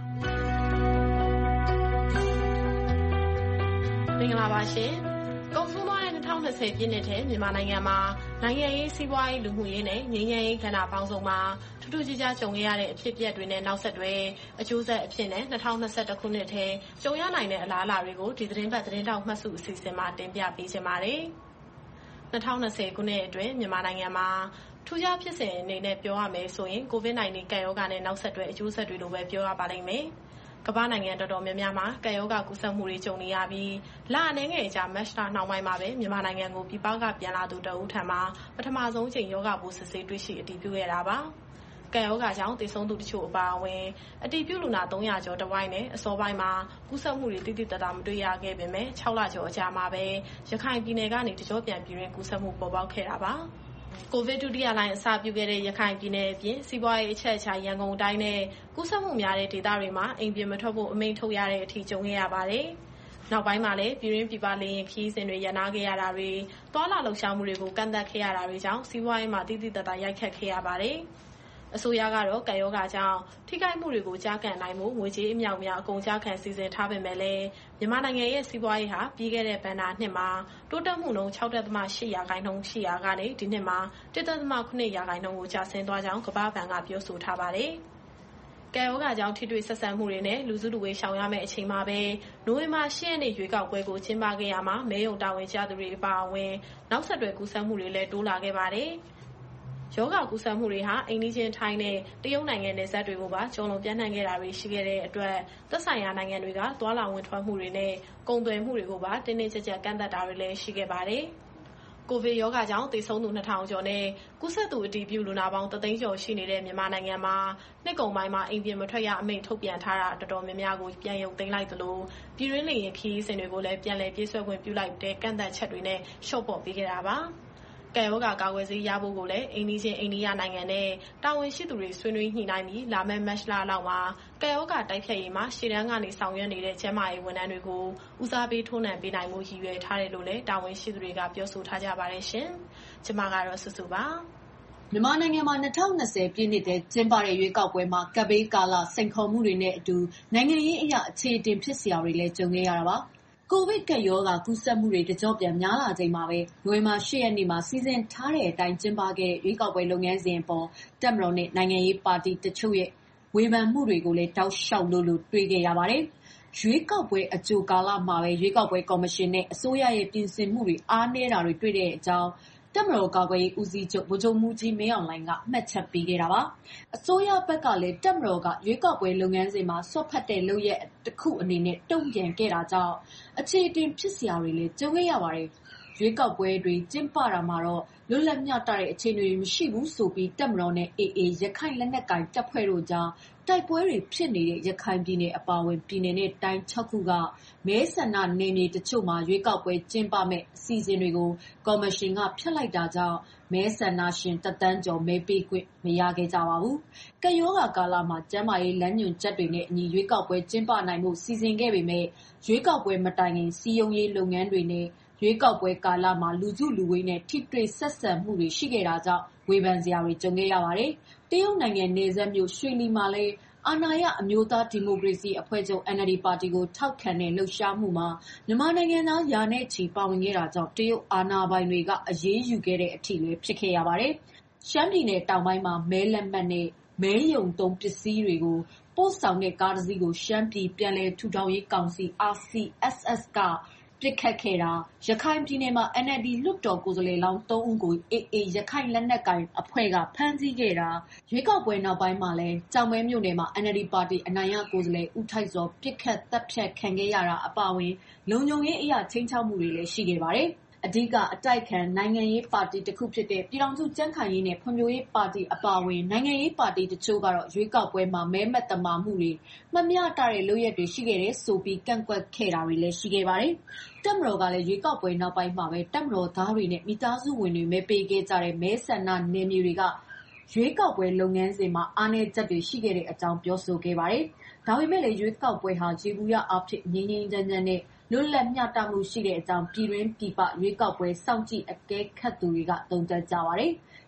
မင်္ဂလာပါရှင်ကုန်ဆုံးသွားတဲ့၂၀၂၀ပြည့်နှစ်ထဲမြန်မာနိုင်ငံမှာနိုင်ငံရေးစီးပွားရေးလူမှုရေးနဲ့ငြိမ်းချမ်းရေးကဏ္ဍပေါင်းစုံမှာထူးထူးခြားခြားကြုံခဲ့ရတဲ့အဖြစ်အပျက်တွေနဲ့နောက်ဆက်တွဲအကျိုးဆက်အဖြစ်နဲ့၂၀၂၁ခုနှစ်ထဲကြုံရနိုင်တဲ့အလားအလာတွေကိုဒီသတင်းပတ်သတင်းတောက်မှတ်စုအစီအစဉ်မှာတင်ပြပေးချင်ပါတယ်။၂၀၂၀ခုနှစ်အတွင်းမြန်မာနိုင်ငံမှာထူးခြားဖြစ်စဉ်အနေနဲ့ပြောရမယ်ဆိုရင် ကိုဗစ်-၁၉ ကပ်ရောဂါနဲ့နောက်ဆက်တွဲအကျိုးဆက်တွေလိုပဲပြောရပါလိမ့်မယ်။ကမ္ဘာနိုင်ငံတော်တော်များများမှာကပ်ရောဂါကူးစက်မှုတွေကြုံနေရပြီးလအနည်းငယ်ကြာမတ်လနှောင်းပိုင်းမှာပဲမြန်မာနိုင်ငံကိုပြည်ပကပြန်လာသူတဦးထံမှပထမဆုံးချိန်ရောဂါပိုးစစ်ဆေးတွေ့ရှိအတည်ပြုခဲ့တာပါ။ကပ်ရောဂါကြောင့်သေဆုံးသူတချို့အပါအဝင်အတည်ပြုလူနာသုံးရာကျော်တစ်ဝိုက်နဲ့အစောပိုင်းမှာကူးစက်မှုတွေတိတိကျကျမတွေ့ရခဲ့ပေမဲ့၆လကျော်အကြာမှာပဲရခိုင်ပြည်နယ်ကနေတကြောပြန်ပြည်တွင်းကူးစက်မှုပေါ်ပေါက်ခဲ့တာပါ။ကိုဗစ်ဒုတိယလှိုင်းအစပြုခဲ့တဲ့ရခိုင်ပြည်နယ်အပြင်စီးပွားရေးအချက်အချာရန်ကုန်တိုင်းနဲ့ကူးစက်မှုများတဲ့ဒေသတွေမှာအိမ်ပြင်မထွက်ဖို့အမိန့်ထုတ်ရတဲ့အထိကြုံခဲ့ရပါတယ်။နောက်ပိုင်းမှာလည်းပြည်တွင်းပြည်ပလေယာဉ်ခရီးစဉ်တွေရပ်နားခဲ့ရတာတွေ၊သွာလာလှုပ်ရှားမှုတွေကိုကန့်သတ်ခဲ့ရတာတွေကြောင့်စီးပွားရေးမှာတိတိကျကျရိုက်ခတ်ခဲ့ရပါတယ်။အစိုးရကတော့ကပ်ရောဂါကြောင့်ထိခိုက်မှုတွေကိုကြားကန်နိုင်မှုငွေကြေးအမြောက်များအကုန်ကြားခံစီစဉ်ထားပေမဲ့လည်းမြန်မာနိုင်ငံရဲ့စီးပွားရေးဟာပြီးခဲ့တဲ့ဘဏ္ဍာနှစ်မှာတိုးတက်မှုနှုန်း၆ဒသမ၈ရာခိုင်နှုန်းရှိရာကနေဒီနှစ်မှာတစ်ဒသမခုနှစ်ရာခိုင်နှုန်းကိုကျဆင်းသွားကြောင်းကမ္ဘာ့ဘဏ်ကပြောဆိုထားပါတယ်။ကပ်ရောဂါကြောင့်ထိတွေ့ဆက်ဆံမှုတွေနဲ့လူစုလူဝေးရှောင်ရမယ့်အချိန်မှာပဲနိုဝင်ဘာ၈ရက်နေ့ရွေးကောက်ပွဲကိုကျင်းပခဲ့ရမှာမဲရုံတာဝန်ကျသူတွေအပါအဝင်နောက်ဆက်တွဲကူးစက်မှုတွေလည်းတိုးလာခဲ့ပါတယ်။ရောဂါကူးစက်မှုတွေဟာအိမ်နီးချင်းထိုင်းနဲ့တရုတ်နိုင်ငံနယ်စပ်တွေကိုပါကျော်လွန်ပြန့်နှံ့ခဲ့တာတွေရှိခဲ့တဲ့အတွက်သက်ဆိုင်ရာနိုင်ငံတွေကသွာလာဝင်ထွက်မှုတွေနဲ့ကုန်သွယ်မှုတွေကိုပါတင်းတင်းကျပ်ကျပ်ကန့်သတ်တာတွေလည်းရှိခဲ့ပါတယ်။ကိုဗစ်ရောဂါကြောင့်သေဆုံးသူနှစ်ထောင်ကျော်နဲ့ကူးစက်သူအတည်ပြုလူနာပေါင်းတစ်သိန်းကျော်ရှိနေတဲ့မြန်မာနိုင်ငံမှာနှစ်ကုန်ပိုင်းမှာအိမ်ပြင်မထွက်ရအမိန့်ထုတ်ပြန်ထားတာတော်တော်များများကိုပြန်ရုပ်သိမ်းလိုက်သလိုပြည်တွင်းလေယာဉ်ခရီးစဉ်တွေကိုလည်းပြန်လည်ပြေးဆွဲခွင့်ပြုလိုက်တဲ့ကန့်သတ်ချက်တွေနဲ့လျှော့ပေါ့ပေးခဲ့တာပါ။ကပ်ရောဂါကာကွယ်ဆေးရဖို့ကိုလည်းအိမ်နီးချင်းအိန္ဒိယနိုင်ငံနဲ့တာဝန်ရှိသူတွေဆွေးနွေးညှိနှိုင်းပြီးလာမယ့်မတ်လလောက်မှာကပ်ရောဂါတိုက်ဖျက်ရေးမှာရှေ့တန်းကနေဆောင်ရွက်နေတဲ့ကျန်းမာရေးဝန်ထမ်းတွေကိုဦးစားပေးထိုးနှံပေးနိုင်မှုရည်ရွယ်ထားတယ်လို့လည်းတာဝန်ရှိသူတွေကပြောဆိုထားကြပါတယ်ရှင်။ကျွန်မကတော့စုစုပါ။မြန်မာနိုင်ငံမှာ၂၀၂၀ပြည့်နှစ်ထဲကျင်းပတဲ့ရွေးကောက်ပွဲမှာကပ်ဘေးကာလစိန်ခေါ်မှုတွေနဲ့အတူနိုင်ငံရေးအရအခြေအတင်ဖြစ်စရာတွေလည်းကြုံခဲ့ရတာပါ။ကိုဗစ်ကပ်ရောဂါကူးစက်မှုတွေတကျော့ပြန်များလာချိန်မှာပဲနိုဝင်ဘာ၈ရက်နေ့မှာစီစဉ်ထားတဲ့အတိုင်းကျင်းပခဲ့တဲ့ရွေးကောက်ပွဲလုပ်ငန်းစဉ်အပေါ်တပ်မတော်နဲ့နိုင်ငံရေးပါတီတချို့ရဲ့ဝေဖန်မှုတွေကိုလည်းတောက်လျှောက်လို့လို့တွေ့ခဲ့ရပါတယ်။ရွေးကောက်ပွဲအကြိုကာလမှာပဲရွေးကောက်ပွဲကော်မရှင်နဲ့အစိုးရရဲ့ပြင်ဆင်မှုတွေအားနည်းတာတွေတွေ့တဲ့အကြောင်းတပ်မတော်ကာကွယ်ရေးဦးစီးချုပ်ဗိုလ်ချုပ်မှူးကြီးမင်းအောင်လှိုင်ကမှတ်ချက်ပေးခဲ့တာပါ။အစိုးရဘက်ကလည်းတပ်မတော်ကရွေးကောက်ပွဲလုပ်ငန်းစဉ်မှာစွက်ဖက်တဲ့လုပ်ရပ်တစ်ခုအနေနဲ့တုံ့ပြန်ခဲ့တာကြောင့်အခြေအတင်ဖြစ်စရာတွေလည်းကြုံခဲ့ရပါတယ်။ရွေးကောက်ပွဲတွေကျင်းပတာမှာတော့လွတ်လပ်မျှတတဲ့အခြေအနေတွေမရှိဘူးဆိုပြီးတပ်မတော်နဲ့အေအေရခိုင်လက်နက်ကိုင်တပ်ဖွဲ့တို့ကြားတိုက်ပွဲတွေဖြစ်နေတဲ့ရခိုင်ပြည်နယ်အပါအဝင်ပြည်နယ်နဲ့တိုင်း၆ခုကမဲဆန္ဒနယ်မြေတချို့မှာရွေးကောက်ပွဲကျင်းပမယ့်အစီအစဉ်တွေကိုကော်မရှင်ကဖျက်လိုက်တာကြောင့်မဲဆန္ဒရှင်တစ်သန်းကျော်မဲပေးခွင့်မရခဲ့ကြပါဘူး။ကပ်ရောဂါကာလမှာကျန်းမာရေးလမ်းညွှန်ချက်တွေနဲ့အညီရွေးကောက်ပွဲကျင်းပနိုင်မှုစီစဉ်ခဲ့ပေမဲ့ရွေးကောက်ပွဲမတိုင်ခင်စည်းရုံးရေးလုပ်ငန်းတွေနဲ့ရွေးကောက်ပွဲကာလမှာလူစုလူဝေးနဲ့ထိတွေ့ဆက်ဆံမှုတွေရှိခဲ့တာကြောင့်ဝေဖန်စရာတွေကြုံခဲ့ရပါတယ်။တရုတ်နိုင်ငံနယ်စပ်မြို့ရွှေလီမှာလည်းအာဏာရအမျိုးသားဒီမိုကရေစီအဖွဲ့ချုပ် အန်အယ်လ်ဒီ ပါတီကိုထောက်ခံတဲ့လှုပ်ရှားမှုမှာမြန်မာနိုင်ငံသားရာနဲ့ချီပါဝင်ခဲ့တာကြောင့်တရုတ်အာဏာပိုင်တွေကအရေးယူခဲ့တဲ့အထိလည်းဖြစ်ခဲ့ရပါတယ်။ရှမ်းပြည်နယ်တောင်ပိုင်းမှာမဲလက်မှတ်နဲ့မဲရုံသုံးပစ္စည်းတွေကိုပို့ဆောင်တဲ့ကားတစ်စီးကိုရှမ်းပြည်ပြန်လည်ထူထောင်ရေးကောင်စီ အာစီအက်စ်အက်စ် ကပစ်ခတ်ခဲ့တာရခိုင်ပြည်နယ်မှာအန်အယ်လ်ဒီလွှတ်တော်ကိုယ်စားလှယ်လောင်းသုံးဦးကိုအေအေရခိုင်လက်နက်ကိုင်အဖွဲ့ကဖမ်းဆီးခဲ့တာရွေးကောက်ပွဲနောက်ပိုင်းမှာလည်းကျောက်မဲမြို့နယ်မှာအန်အယ်လ်ဒီပါတီအနိုင်ရကိုယ်စားလှယ်ဦးထိုက်စောပစ်ခတ်တပ်ဖြတ်ခံခဲ့ရတာအပါအဝင်လုံခြုံရေးအရာချင်းချောက်မှုတွေလည်းရှိခဲ့ပါတယ်။အဓိကအတိုက်ခံနိုင်ငံရေးပါတီတစ်ခုဖြစ်တဲ့ပြည်ထောင်စုကြံ့ခိုင်ရေးနဲ့ဖွံ့ဖြိုးရေးပါတီအပါအဝင်နိုင်ငံရေးပါတီတချို့ကတော့ရွေးကောက်ပွဲမှာမဲမသမာမှုတွေမမျှတတဲ့လုပ်ရပ်တွေရှိခဲ့တယ်ဆိုပြီးကန့်ကွက်ခဲ့တာတွေလည်းရှိခဲ့ပါတယ်။တပ်မတော်ကလည်းရွေးကောက်ပွဲနောက်ပိုင်းမှာပဲတပ်မတော်သားတွေနဲ့မိသားစုဝင်တွေမဲပေးခဲ့ကြတဲ့မဲဆန္ဒနယ်မြေတွေကရွေးကောက်ပွဲလုပ်ငန်းစဉ်မှာအားနည်းချက်တွေရှိခဲ့တဲ့အကြောင်းပြောဆိုခဲ့ပါတယ်။ဒါပေမဲ့လည်းရွေးကောက်ပွဲဟာယေဘုယျအားဖြင့်ငြိမ်းငြိမ်းချမ်းချမ်းနဲ့လွတ်လပ်မျှတမှုရှိတဲ့အကြောင်းပြည်တွင်းပြည်ပရွေးကောက်ပွဲစောင့်ကြည့်အကဲခတ်သူတွေကသုံးသပ်ကြပါတယ်။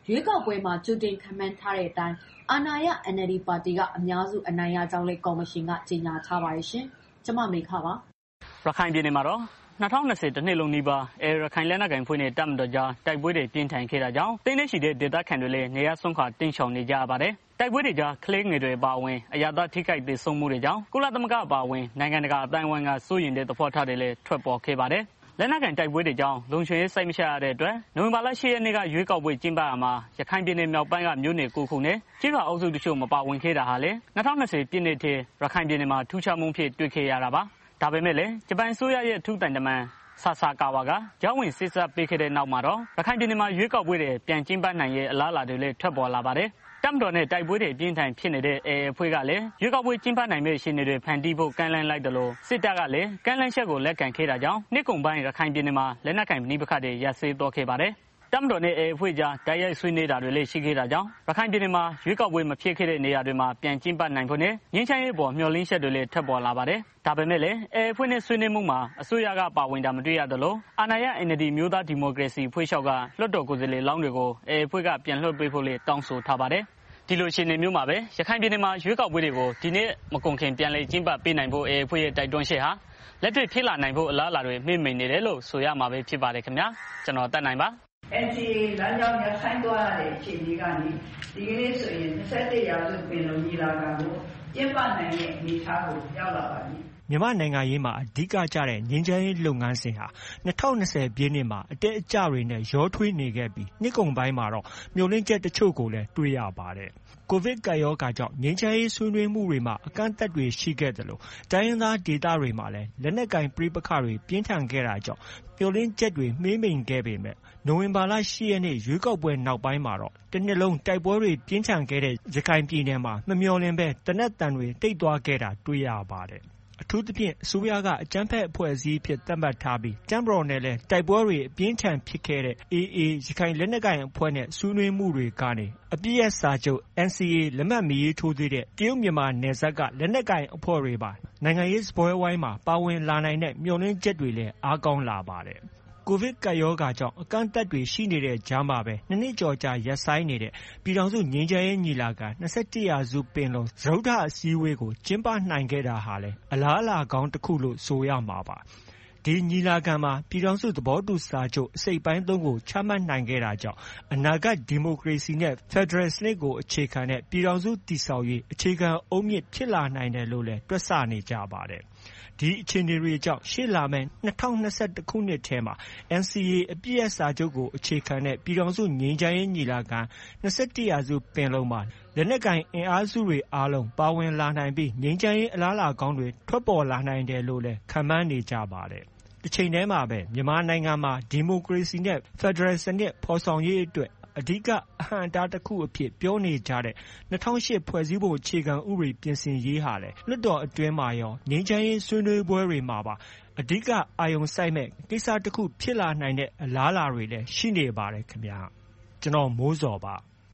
ရွေးကောက်ပွဲမှာကြိုတင်ခန့်မှန်းထားတဲ့အတိုင်းအာဏာရ အန်အယ်လ်ဒီ ပါတီကအများစုအနိုင်ရကြောင်းလည်းကော်မရှင်ကကြေညာထားပါတယ်ရှင်။ကျမမေခပါရခိုင်ပြည်နယ်မှာတော့၂၀၂၀တနှစ်လုံးနီးပါးအဲရခိုင်လက်နက်ကိုင်ဖွဲ့နဲ့တပ်မတော်ကြားတိုက်ပွဲတွေပြင်းထန်ခဲ့တာကြောင့်တိမ့်နဲ့ရှိတဲ့ဒေသခံတွေလည်းနေရာဆုံးခွာတင်းချောင်နေကြရပါတယ်။တိုက်ပွဲတွေကြားကလေးငယ်တွေပါဝင်အရာသားထိခိုက်ဒေဆုံးမှုတွေကြောင့်ကုလသမဂ္ဂပါဝင်နိုင်ငံတကာအတိုင်းအဝိုင်းကစိုးရိမ်တဲ့သဘောထားတွေလည်းထွက်ပေါ်ခဲ့ပါတယ်။လက်နက်ကိုင်တိုက်ပွဲတွေကြောင့်လုံခြုံရေးစိတ်မချရတဲ့အတွက်နိုဝင်ဘာလ၈ရက်နေ့ကရွေးကောက်ပွဲကျင်းပရာမှာရခိုင်ပြည်နယ်မြောက်ပိုင်းကမြို့နယ်၉ခုနဲ့ကျေးရွာအုပ်စုတချို့မပါဝင်ခဲ့တာဟာလည်း၂၀၂၀ပြည့်နှစ်ထဲရခိုင်ပြည်နယ်မှာထူးခြားမှုဖြစ်တွေ့ခဲ့ရတာပါ။ဒါပေမဲ့လည်းဂျပန်အစိုးရရဲ့ထူးတန်တမန်ဆာဆာကာဝါကကြောင်းဝင်စစ်စပ်ပေးခဲ့တဲ့နောက်မှာတော့ရခိုင်ပြည်နယ်မှာရွေးကောက်ပွဲတွေပြန်ကျင်းပနိုင်ရဲ့အလားအလာတွေလည်းထွက်ပေါ်လာပါတယ်။တပ်မတော်နဲ့တိုက်ပွဲတွေပြင်းထန်ဖြစ်နေတဲ့အေအေအဖွဲ့ကလည်းရွေးကောက်ပွဲကျင်းပနိုင်မယ့်အခြေအနေတွေဖန်တီးဖို့ကမ်းလှမ်းလိုက်တယ်လို့စစ်တပ်ကလည်းကမ်းလှမ်းချက်ကိုလက်ခံခဲ့တာကြောင့်နှစ်ကုန်ပိုင်းရခိုင်ပြည်နယ်မှာလက်နက်ကိုင်ပဋိပက္ခတွေရပ်စဲသွားခဲ့ပါတယ်။တပ်မတော်နဲ့အေအေအဖွဲ့ကြားတိုက်ရိုက်ဆွေးနွေးတာတွေလည်းရှိခဲ့တာကြောင့်ရခိုင်ပြည်နယ်မှာရွေးကောက်ပွဲမဖြစ်ခဲ့တဲ့နေရာတွေမှာပြန်ကျင်းပနိုင်ဖို့နဲ့ငြိမ်းချမ်းရေးပေါ်မျှော်လင့်ချက်တွေလည်းထွက်ပေါ်လာပါတယ်။ဒါပေမဲ့လည်းအေအေအဖွဲ့နဲ့ဆွေးနွေးမှုမှာအစိုးရကပါဝင်တာမတွေ့ရသလိုအာဏာရ အန်အယ်လ်ဒီမျိုးသားဒီမိုကရေစီအဖွဲ့ချုပ်ကလွှတ်တော်ကိုယ်စားလှယ်လောင်းတွေကိုအေအေအဖွဲ့ကပြန်လွှတ်ပေးဖို့လည်းတောင်းဆိုထားပါတယ်။ဒီလိုအခြေအနေမျိုးမှာပဲရခိုင်ပြည်နယ်မှာရွေးကောက်ပွဲတွေကိုဒီနေ့မကုန်ခင်ပြန်လည်ကျင်းပပေးနိုင်ဖို့အေအေအဖွဲ့ရဲ့တိုက်တွန်းချက်ဟာလက်တွေ့ဖြစ်လာနိုင်ဖို့အလားအလာတွေမှိတ်မိန်နေတယ်လို့ဆိုရမှာပဲဖြစ်ပါတယ်ခင်ဗျာကျွန်တော်တက်နိုင်ပါအန်စီအေ လမ်းကြောင်းနဲ့ဆိုင်သွားရတဲ့အခြေအနေကနေဒီကနေ့ဆိုရင်၂၁ရာစုပင်လုံညီလာခံကိုကျင်းပနိုင်တဲ့အနေအထားကိုရောက်လာပါပြီမြန်မာနိုင်ငံရေးမှာအဓိကကျတဲ့ငြိမ်းချမ်းရေးလုပ်ငန်းစဉ်ဟာ၂၀၂၀ပြည့်နှစ်မှာအတက်အကျတွေနဲ့ရောထွေးနေခဲ့ပြီးနှစ်ကုန်ပိုင်းမှာတော့မျှော်လင့်ချက်တချို့ကိုလည်းတွေ့ရပါတယ်။ကိုဗစ်ကပ်ရောဂါကြောင့်ငြိမ်းချမ်းရေးဆွေးနွေးမှုတွေမှာအကန့်အသတ်တွေရှိခဲ့သလိုတိုင်းရင်းသားဒေသတွေမှာလည်းလက်နက်ကိုင်ပဋိပက္ခတွေပြင်းထန်ခဲ့တာကြောင့်မျှော်လင့်ချက်တွေမှေးမှိန်ခဲ့ပေမဲ့နိုဝင်ဘာလ၈ရက်နေ့ရွေးကောက်ပွဲနောက်ပိုင်းမှာတော့တစ်နှစ်လုံးတိုက်ပွဲတွေပြင်းထန်ခဲ့တဲ့ရခိုင်ပြည်နယ်မှာမမျှော်လင့်ပဲတနက်တန်တွေတိတ်သွားခဲ့တာတွေ့ရပါတယ်။အထူးသဖြင့်အစိုးရကအကြမ်းဖက်အဖွဲ့အစည်းဖြစ်သတ်မှတ်ထားပြီးတပ်မတော်နဲ့လည်းတိုက်ပွဲတွေအပြင်းထန်ဖြစ်ခဲ့တဲ့အေအေရခိုင်လက်နက်ကိုင်အဖွဲ့နဲ့ဆွေးနွေးမှုတွေကနေအပြည့်အစာချုပ် အန်စီအေ လက်မှတ်မရေးထိုးသေးတဲ့တရုတ်မြန်မာနယ်စပ်ကလက်နက်ကိုင်အဖွဲ့တွေပါနိုင်ငံရေးစပွဲဝိုင်းမှာပါဝင်လာနိုင်တဲ့မျှော်လင့်ချက်တွေလည်းအားကောင်းလာပါတယ်။ကိုဗစ်ကပ်ရောဂါကြောင့်အကန့်အသတ်တွေရှိနေတဲ့ကြားမှာပဲနှစ်နှစ်ကျော်ကြာရပ်ဆိုင်းနေတဲ့ပြည်ထောင်စုငြိမ်းချမ်းရေးညီလာခံ၂၁ရာစုပင်လုံစတုတ္ထအစည်းအဝေးကိုကျင်းပနိုင်ခဲ့တာဟာလည်းအလားအလာကောင်းတစ်ခုလို့ဆိုရမှာပါ။ဒီညီလာခံမှာပြည်ထောင်စုသဘောတူစာချုပ်အစိတ်ပိုင်းသုံးကိုချမှတ်နိုင်ခဲ့တာကြောင့်အနာဂတ်ဒီမိုကရေစီနဲ့ဖက်ဒရယ်စနစ်ကိုအခြေခံတဲ့ပြည်ထောင်စုတည်ဆောက်ရေးအခြေခံအုတ်မြစ်ဖြစ်လာနိုင်တယ်လို့လည်းတွက်ဆနေကြပါတယ်။ဒီအခြေအနေတွေကြောင့်ရှေ့လာမယ့်၂၀၂၁ခုနှစ်ထဲမှာ အန်စီအေ အပြည့်အစာချုပ်ကိုအခြေခံတဲ့ပြည်ထောင်စုငြိမ်းချမ်းရေးညီလာခံ၂၁ရာစုပင်လုံမှာလက်နက်ကိုင်အင်အားစုတွေအားလုံးပါဝင်လာနိုင်ပြီးငြိမ်းချမ်းရေးအလားအလာကောင်းတွေထွက်ပေါ်လာနိုင်တယ်လို့လည်းခန့်မှန်းနေကြပါတယ်။တစ်ချိန်တည်းမှာပဲမြန်မာနိုင်ငံမှာဒီမိုကရေစီနဲ့ဖက်ဒရယ်စနစ်ဖော်ဆောင်ရေးအတွက်အဓိကအဟန့်အတားတစ်ခုအဖြစ်ပြောနေကြတဲ့၂၀၀၈ဖွဲ့စည်းပုံအခြေခံဥပဒေပြင်ဆင်ရေးဟာလည်းလွှတ်တော်အတွင်းမှာရောငြိမ်းချမ်းရေးဆွေးနွေးပွဲတွေမှာပါအဓိကအာရုံစိုက်မဲ့ကိစ္စတစ်ခုဖြစ်လာနိုင်တဲ့အလားအလာတွေလည်းရှိနေပါတယ်ခင်ဗျာကျွန်တော်မိုးစော်ပါ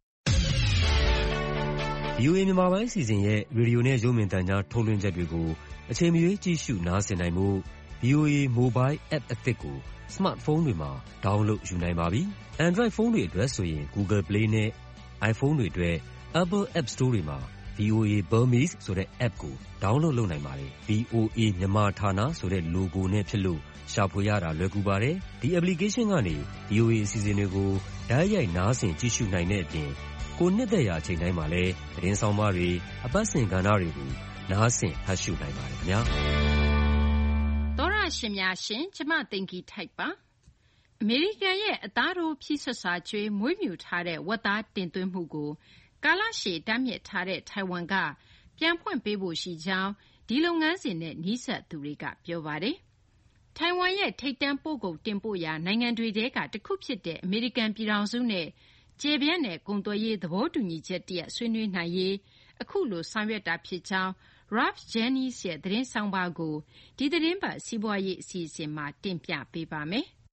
ဗီအိုအေ မြန်မာပိုင်းအစီအစဉ်ရဲ့ရေဒီယိုနဲ့ရုပ်မြင်သံကြားထုတ်လွှင့်ချက်တွေကိုအချိန်မရွေးကြည့်ရှုနားဆင်နိုင်မှု ဗီအိုအေ Mobile App အသစ်ကိုစမတ်ဖုန်းတွေမှာ download ယူနိုင်ပါပြီ။ Android ဖုန်းတွေအတွက်ဆိုရင် Google Play နဲ့ iPhone တွေအတွက် Apple App Store တွေမှာ ဗီအိုအေ Burmese ဆိုတဲ့ app ကို download လုပ်နိုင်ပါတယ်။ ဗီအိုအေ မြန်မာဌာနဆိုတဲ့ logo နဲ့ဖြစ်လို့ရှာဖွေရတာလွယ်ကူပါတယ်။ဒီ application ကနေ ဗီအိုအေ အစီအစဉ်တွေကိုတိုက်ရိုက်နားဆင်ကြည့်ရှုနိုင်တဲ့အပြင်ကိုနှစ်သက်ရာအချိန်တိုင်းမှာလည်းသတင်းဆောင်မတွေအပတ်စဉ်ကဏ္ဍတွေကိုနားဆင်ဖတ်ရှုနိုင်ပါတယ်ခင်ဗျာ။သောရရှင်များရှင်ကျမသိင်္ဂီထိုက်ပါ။အမေရိကန်ရဲ့အသားတိုးဖြည့်ဆွတ်စာကျွေးမွေးမြူထားတဲ့ဝက်သားတင်သွင်းမှုကိုကာလရှည်တားမြစ်ထားတဲ့ထိုင်ဝမ်ကပြန်ဖွင့်ပေးဖို့ရှိကြောင်းဒီလုပ်ငန်းစဉ်နဲ့နီးစပ်သူတွေကပြောပါတယ်။ထိုင်ဝမ်ရဲ့ထိပ်တန်းပို့ကုန်တင်ပို့ရာနိုင်ငံတွေထဲကတစ်ခုဖြစ်တဲ့အမေရိကန်ပြည်ထောင်စုနဲ့ကျေပြန့်တဲ့ကုန်သွယ်ရေးသဘောတူညီချက်တရပ်ဆွေးနွေးနိုင်ရေးအခုလိုဆောင်ရွက်တာဖြစ်ကြောင်း Ralph Jennings ရဲ့သတင်းဆောင်ပါကိုဒီသတင်းပတ်စီးပွားရေးအစီအစဉ်မှာတင်ပြပေးပါမယ်။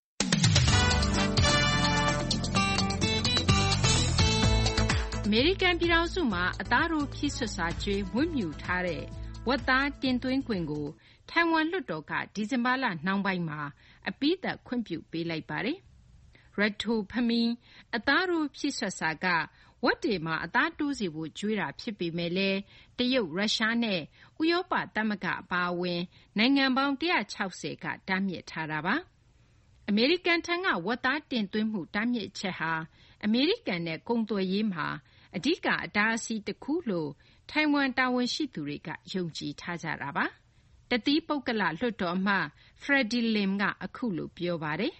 အမေရိကန်ပြည်ထောင်စုမှာအသားတိုးဖြည့်ဆွတ်စာကျွေးမွေးမြူထားတဲ့ဝက်သားတင်သွင်းခွင့်ကိုထိုင်ဝမ်လွှတ်တော်ကဒီဇင်ဘာလနှောင်းပိုင်းမှာအပြီးသတ်ခွင့်ပြုပေးလိုက်ပါတယ်။ Reto Pamine အသားတိုးဖြည့်စွက်စာကဝက်တွေမှာအသားတိုးစေဖို့ကြွေးတာဖြစ်ပေမဲ့လည်းတရုတ်ရုရှားနဲ့ဥရောပသမဂ္ဂအပါအဝင်နိုင်ငံပေါင်းone hundred sixtyကတားမြစ်ထားတာပါအမေရိကန်ထံကဝက်သားတင်သွင်းမှုတားမြစ်ချက်ဟာအမေရိကန်နဲ့ကုန်သွယ်ရေးမှာအဓိကအတားအဆီးတစ်ခုလို့ထိုင်ဝမ်တာဝန်ရှိသူတွေကယုံကြည်ထားကြတာပါတတိပုဂ္ဂလလွှတ်တော်အမတ် Freddie Lim ကအခုလိုပြောပါတယ်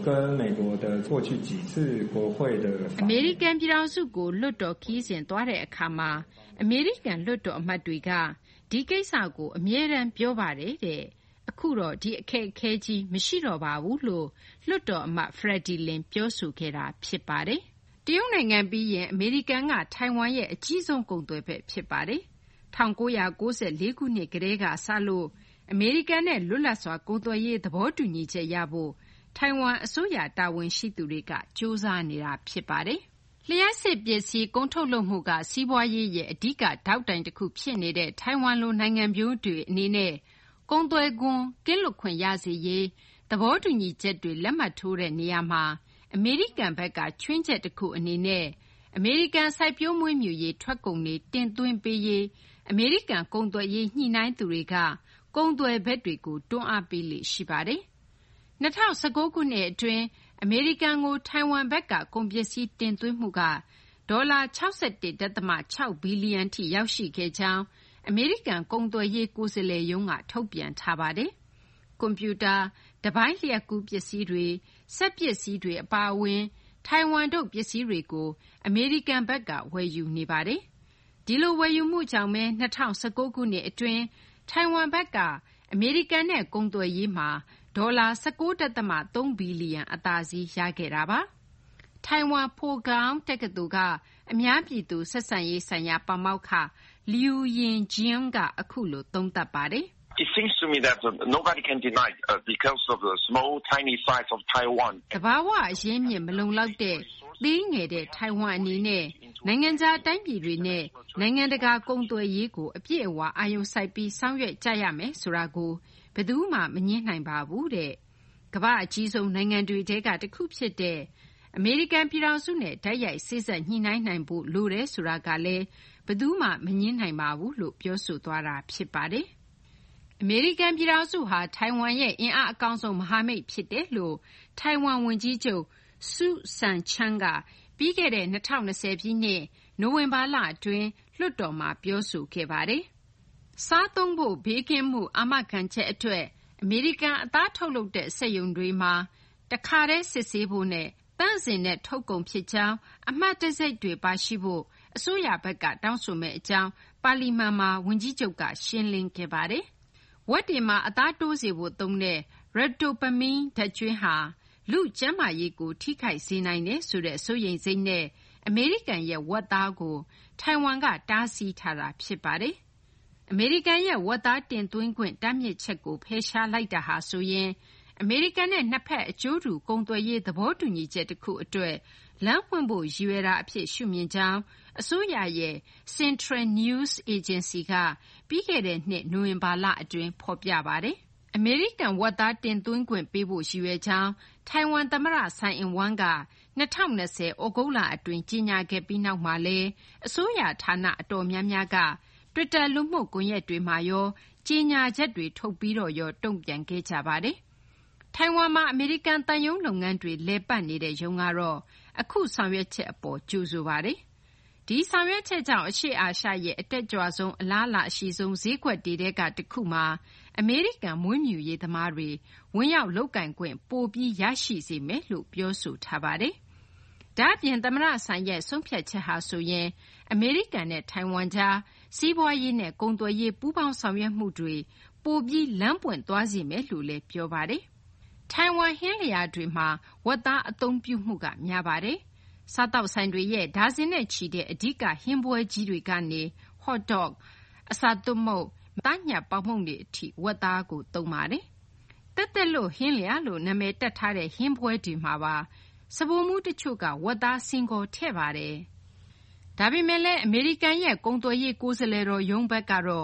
အမေရိကန်ပြည်ထောင်စုကိုလွှတ်တော်ခီးစဉ်သွားတဲ့အခါမှာအမေရိကန်လွှတ်တော်အမတ်တွေကဒီကိစ္စကိုအမြဲတမ်းပြောပါတယ်တဲ့အခုတော့ဒီအခက်အခဲကြီးမရှိတော့ပါဘူးလို့လွှတ်တော်အမတ် Freddie Lim ပြောဆိုခဲ့တာဖြစ်ပါတယ်တရုတ်နိုင်ငံပြီးရင်အမေရိကန်ကထိုင်ဝမ်ရဲ့အကြီးဆုံးကုန်သွယ်ဖက်ဖြစ်ပါတယ်nineteen ninety-fourခုနှစ်ကတည်းကစလို့အမေရိကန်နဲ့လွတ်လပ်စွာကုန်သွယ်ရေးသဘောတူညီချက်ရဖို့ထိုင်ဝမ်အစိုးရတာဝန်ရှိသူတွေကကြိုးစားနေတာဖြစ်ပါတယ်လျှပ်စစ်ပစ္စည်းကုန်ထုတ်လုပ်မှုကစီးပွားရေးရဲ့အဓိကဒေါက်တိုင်တစ်ခုဖြစ်နေတဲ့ထိုင်ဝမ်လိုနိုင်ငံမျိုးတွေအနေနဲ့ကုန်သွယ်ခွန်ကင်းလွတ်ခွင့်ရစေရေးသဘောတူညီချက်တွေလက်မှတ်ထိုးတဲ့နေရာမှာအမေရိကန်ဘက်ကချွင်းချက်တစ်ခုအနေနဲ့အမေရိကန်စိုက်ပျိုးမွေးမြူရေးထွက်ကုန်တွေတင်သွင်းပေးရေးအမေရိကန်ကုန်သွယ်ရေးညှိနှိုင်းသူတွေကကုန်သွယ်ဘက်တွေကိုတွန်းအားပေးလေ့ရှိပါတယ်။twenty nineteenခုနှစ်အတွင်းအမေရိကန်ကိုထိုင်ဝမ်ဘက်ကကုန်ပစ္စည်းတင်သွင်းမှုကဒေါ်လာsixty-one point sixဘီလီယံထိရောက်ရှိခဲ့ကြောင်းအမေရိကန်ကုန်သွယ်ရေးကိုယ်စားလှယ်ရုံးကထုတ်ပြန်ထားပါတယ်။ကွန်ပျူတာတပိုင်းလျှပ်ကူးပစ္စည်းတွေစက်ပစ္စည်းတွေအပါအဝင်ထိုင်ဝမ်ထုတ်ပစ္စည်းတွေကိုအမေရိကန်ဘက်ကဝယ်ယူနေပါတယ်။ဒီလိုဝယ်ယူမှုကြောင့်ပဲtwenty nineteenခုနှစ်အတွင်းထိုင်ဝမ်ဘက်ကအမေရိကန်နဲ့ကုန်သွယ်ရေးမှာဒေါ်လာnineteen point threeဘီလီယံအသာစီးရခဲ့တာပါ။ထိုင်ဝမ်ဖိုဂေါင်းတက္ကသိုလ်ကအများပြည်သူဆက်ဆံရေးဆိုင်ရာပါမောက္ခ Liu Yinjian ကအခုလိုသုံးသပ်ပါတယ်။ It seems to me that nobody can deny uh, because of the small tiny size of Taiwan. တဘာဝအရင်းမြစ်မလုံလောက်တဲ့သေးငယ်တဲ့ထိုင်ဝမ်အနေနဲ့နိုင်ငံခြားတိုင်းပြည်တွေနဲ့နိုင်ငံတကာကုန်သွယ်ရေးကိုအပြည့်အဝအာရုံစိုက်ပြီးဆောင်ရွက်ကြရမယ်ဆိုတာကိုဘယ်သူမှမငြင်းနိုင်ပါဘူးတဲ့။ကမ္ဘာအကြီးဆုံးနိုင်ငံတွေထဲကတစ်ခုဖြစ်တဲ့အမေရိကန်ပြည်ထောင်စုနဲ့တိုက်ရိုက်စေ့စပ်ညှိနှိုင်းနိုင်ဖို့လိုတယ်ဆိုတာကလည်းဘယ်သူမှမငြင်းနိုင်ပါဘူးလို့ပြောဆိုသွားတာဖြစ်ပါတယ်။အမေရိကန်ပြည်ထောင်စုဟာထိုင်ဝမ်ရဲ့အင်အားအကောင်းဆုံးမဟာမိတ်ဖြစ်တယ်လို့ထိုင်ဝမ်ဝန်ကြီးချုပ်Su Tseng-chang ကပြီးခဲ့တဲ့twenty twentyပြည့်နှစ်နိုဝင်ဘာလအတွင်းလွှတ်တော်မှာပြောဆိုခဲ့ပါတယ်။စားသုံးဖို့ဘေးကင်းမှုအာမခံချက်အတွက်အမေရိကန်အသားထုတ်လုပ်တဲ့စက်ရုံတွေမှာတခါတည်းစစ်ဆေးဖို့နဲ့သန့်စင်တဲ့ထုတ်ကုန်ဖြစ်ကြောင်းအမှတ်တံဆိပ်တွေပါရှိဖို့အစိုးရဘက်ကတောင်းဆိုမယ့်အကြောင်းပါလီမန်မှာဝန်ကြီးချုပ်ကရှင်းလင်းခဲ့ပါတယ်။ဝက်တွေမှာအသားတိုးစေဖို့သုံးတဲ့ Ractopamine ဓာတ်ကြွင်းဟာလူ့ကျန်းမာရေးကိုထိခိုက်စေနိုင်တယ်ဆိုတဲ့စိုးရိမ်စိတ်နဲ့အမေရိကန်ရဲ့ဝက်သားကိုထိုင်ဝမ်ကတားဆီးထားတာဖြစ်ပါတယ်။အမေရိကန်ရဲ့ဝက်သားတင်သွင်းခွင့်တားမြစ်ချက်ကိုဖယ်ရှားလိုက်တာဟာဆိုရင်အမေရိကန်နဲ့နှစ်ဖက်အကျိုးတူကုန်သွယ်ရေးသဘောတူညီချက်တစ်ခုအတွက်လမ်းဖွင့်ဖို့ရည်ရွယ်တာအဖြစ်ရှုမြင်ကြောင်းအစိုးရရဲ့ Central News Agency ကပြီးခဲ့တဲ့နှစ်နိုဝင်ဘာလအတွင်းဖော်ပြပါတယ်။အမေရိကန်ဝက်သားတင်သွင်းခွင့်ပေးဖို့ရည်ရွယ်ကြောင်းထိုင်ဝမ်သမ္မတဆိုင်အင်ဝမ်ကtwenty twentyဩဂုတ်လအတွင်းကြေညာခဲ့ပြီးနောက်မှာလည်းအစိုးရဌာနအတော်များများက Twitter လူမှုကွန်ရက်တွေမှာရောကြေညာချက်တွေထုတ်ပြီးတော့ရောတုံ့ပြန်ခဲ့ကြပါတယ်။ထိုင်ဝမ်မှာအမေရိကန်သံရုံးလုပ်ငန်းတွေလည်ပတ်နေတဲ့ရုံးကတော့အခုဆောင်ရွက်ချက်အပေါ်ကြိုဆိုပါတယ်။ဒီဆောင်ရွက်ချက်ကြောင့်အရှေ့အာရှရဲ့အတက်ကြွဆုံးအလားအလာအရှိဆုံးဈေးကွက်တွေထဲကတစ်ခုမှာအမေရိကန်မွေးမြူရေးသမားတွေဝင်ရောက်လုပ်ကိုင်ခွင့်ပိုပြီးရရှိစေမယ်လို့ပြောဆိုထားပါတယ်။ဒါ့အပြင်သမ္မတဆိုင်ရဲ့ဆုံးဖြတ်ချက်ဟာဆိုရင်အမေရိကန်နဲ့ထိုင်ဝမ်ကြားစီးပွားရေးနဲ့ကုန်သွယ်ရေးပူးပေါင်းဆောင်ရွက်မှုတွေပိုပြီးလမ်းပွင့်သွားစေမယ်လို့လည်းပြောပါတယ်။ထိုင်ဝမ်ဟင်းလျာတွေမှာဝက်သားအသုံးပြုမှုကများပါတယ်။စားတောက်ဆိုင်တွေရဲ့ဒါဇင်နဲ့ချီတဲ့အဓိကဟင်းပွဲကြီးတွေကနေ hot dog အစာသွပ်မုန့်သားညှပ်ပေါင်မုန့်တွေအထိဝက်သားကိုသုံးပါတယ်။တက်တက်လို့ဟင်းလျာလို့နာမည်တက်ထားတဲ့ဟင်းပွဲတွေမှာပါစပိုမှုတချို့ကဝက်သားစင်ကောထည့်ပါတယ်။ဒါပေမဲ့လည်းအမေရိကန်ရဲ့ကုန်သွယ်ရေးကိုယ်စားလှယ်တော်ရုံးဘက်ကတော့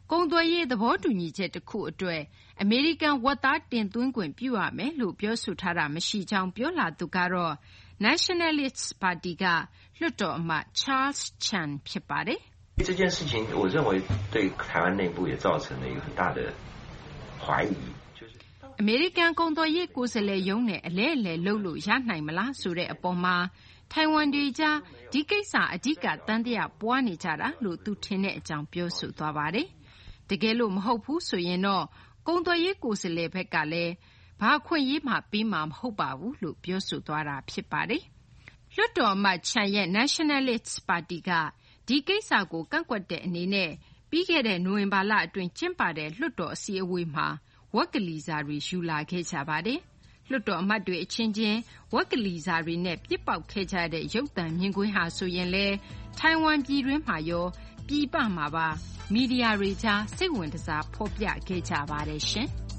ကုန်သွယ်ရေးသဘောတူညီချက်တစ်ခုအတွက်အမေရိကန်ဝက်သားတင်သွင်းခွင့်ပြုရမယ်လို့ပြောဆိုထားတာမရှိကြောင်းပြောလာသူကတော့ Nationalist Party ကလွှတ်တော်အမတ် Charles Chan ဖြစ်ပါတယ်这件事情我认为对台湾内部也造成了一个很大的怀疑အမေရိကန်ကုန်သွယ်ရေးကိုယ်စားလှယ်ရုံးနဲ့အလဲအလဲလုပ်လို့ရနိုင်မလားဆိုတဲ့အပေါ်မှာထိုင်ဝမ်တွေကြားဒီကိစ္စအဓိကတန်တရားပွားနေကြတာလို့သူထင်တဲ့အကြောင်းပြောဆိုသွားပါတယ်။တကယ်လို့မဟုတ်ဘူးဆိုရင်တော့ကုန်သွယ်ရေးကိုယ်စားလှယ်ဘက်ကလည်းဘာခွင့်ရေးမှပေးမှာမဟုတ်ပါဘူးလို့ပြောဆိုသွားတာဖြစ်ပါတယ်။လွှတ်တော်အမတ်ချန်ရဲ့ Nationalist Party ကဒီကိစ္စကိုကန့်ကွက်တဲ့အနေနဲ့ပြီးခဲ့တဲ့နိုဝင်ဘာလအတွင်းကျင်းပတဲ့လွှတ်တော်အစည်းအဝေးမှာဝက်ကလီစာတွေယူလာခဲ့ကြပါတယ်။လွှတ်တော်အမတ်တွေအချင်းချင်းဝက်ကလီစာတွေနဲ့ပြစ်ပေါက်ခဲ့ကြတဲ့ရုပ်သံမြင်ကွင်းဟာဆိုရင်လေထိုင်ဝမ်ပြည်တွင်းမှာရောပြည်ပမှာပါမီဒီယာတွေကြားစိတ်ဝင်စားဖော်ပြခဲ့ကြပါတယ်ရှင်။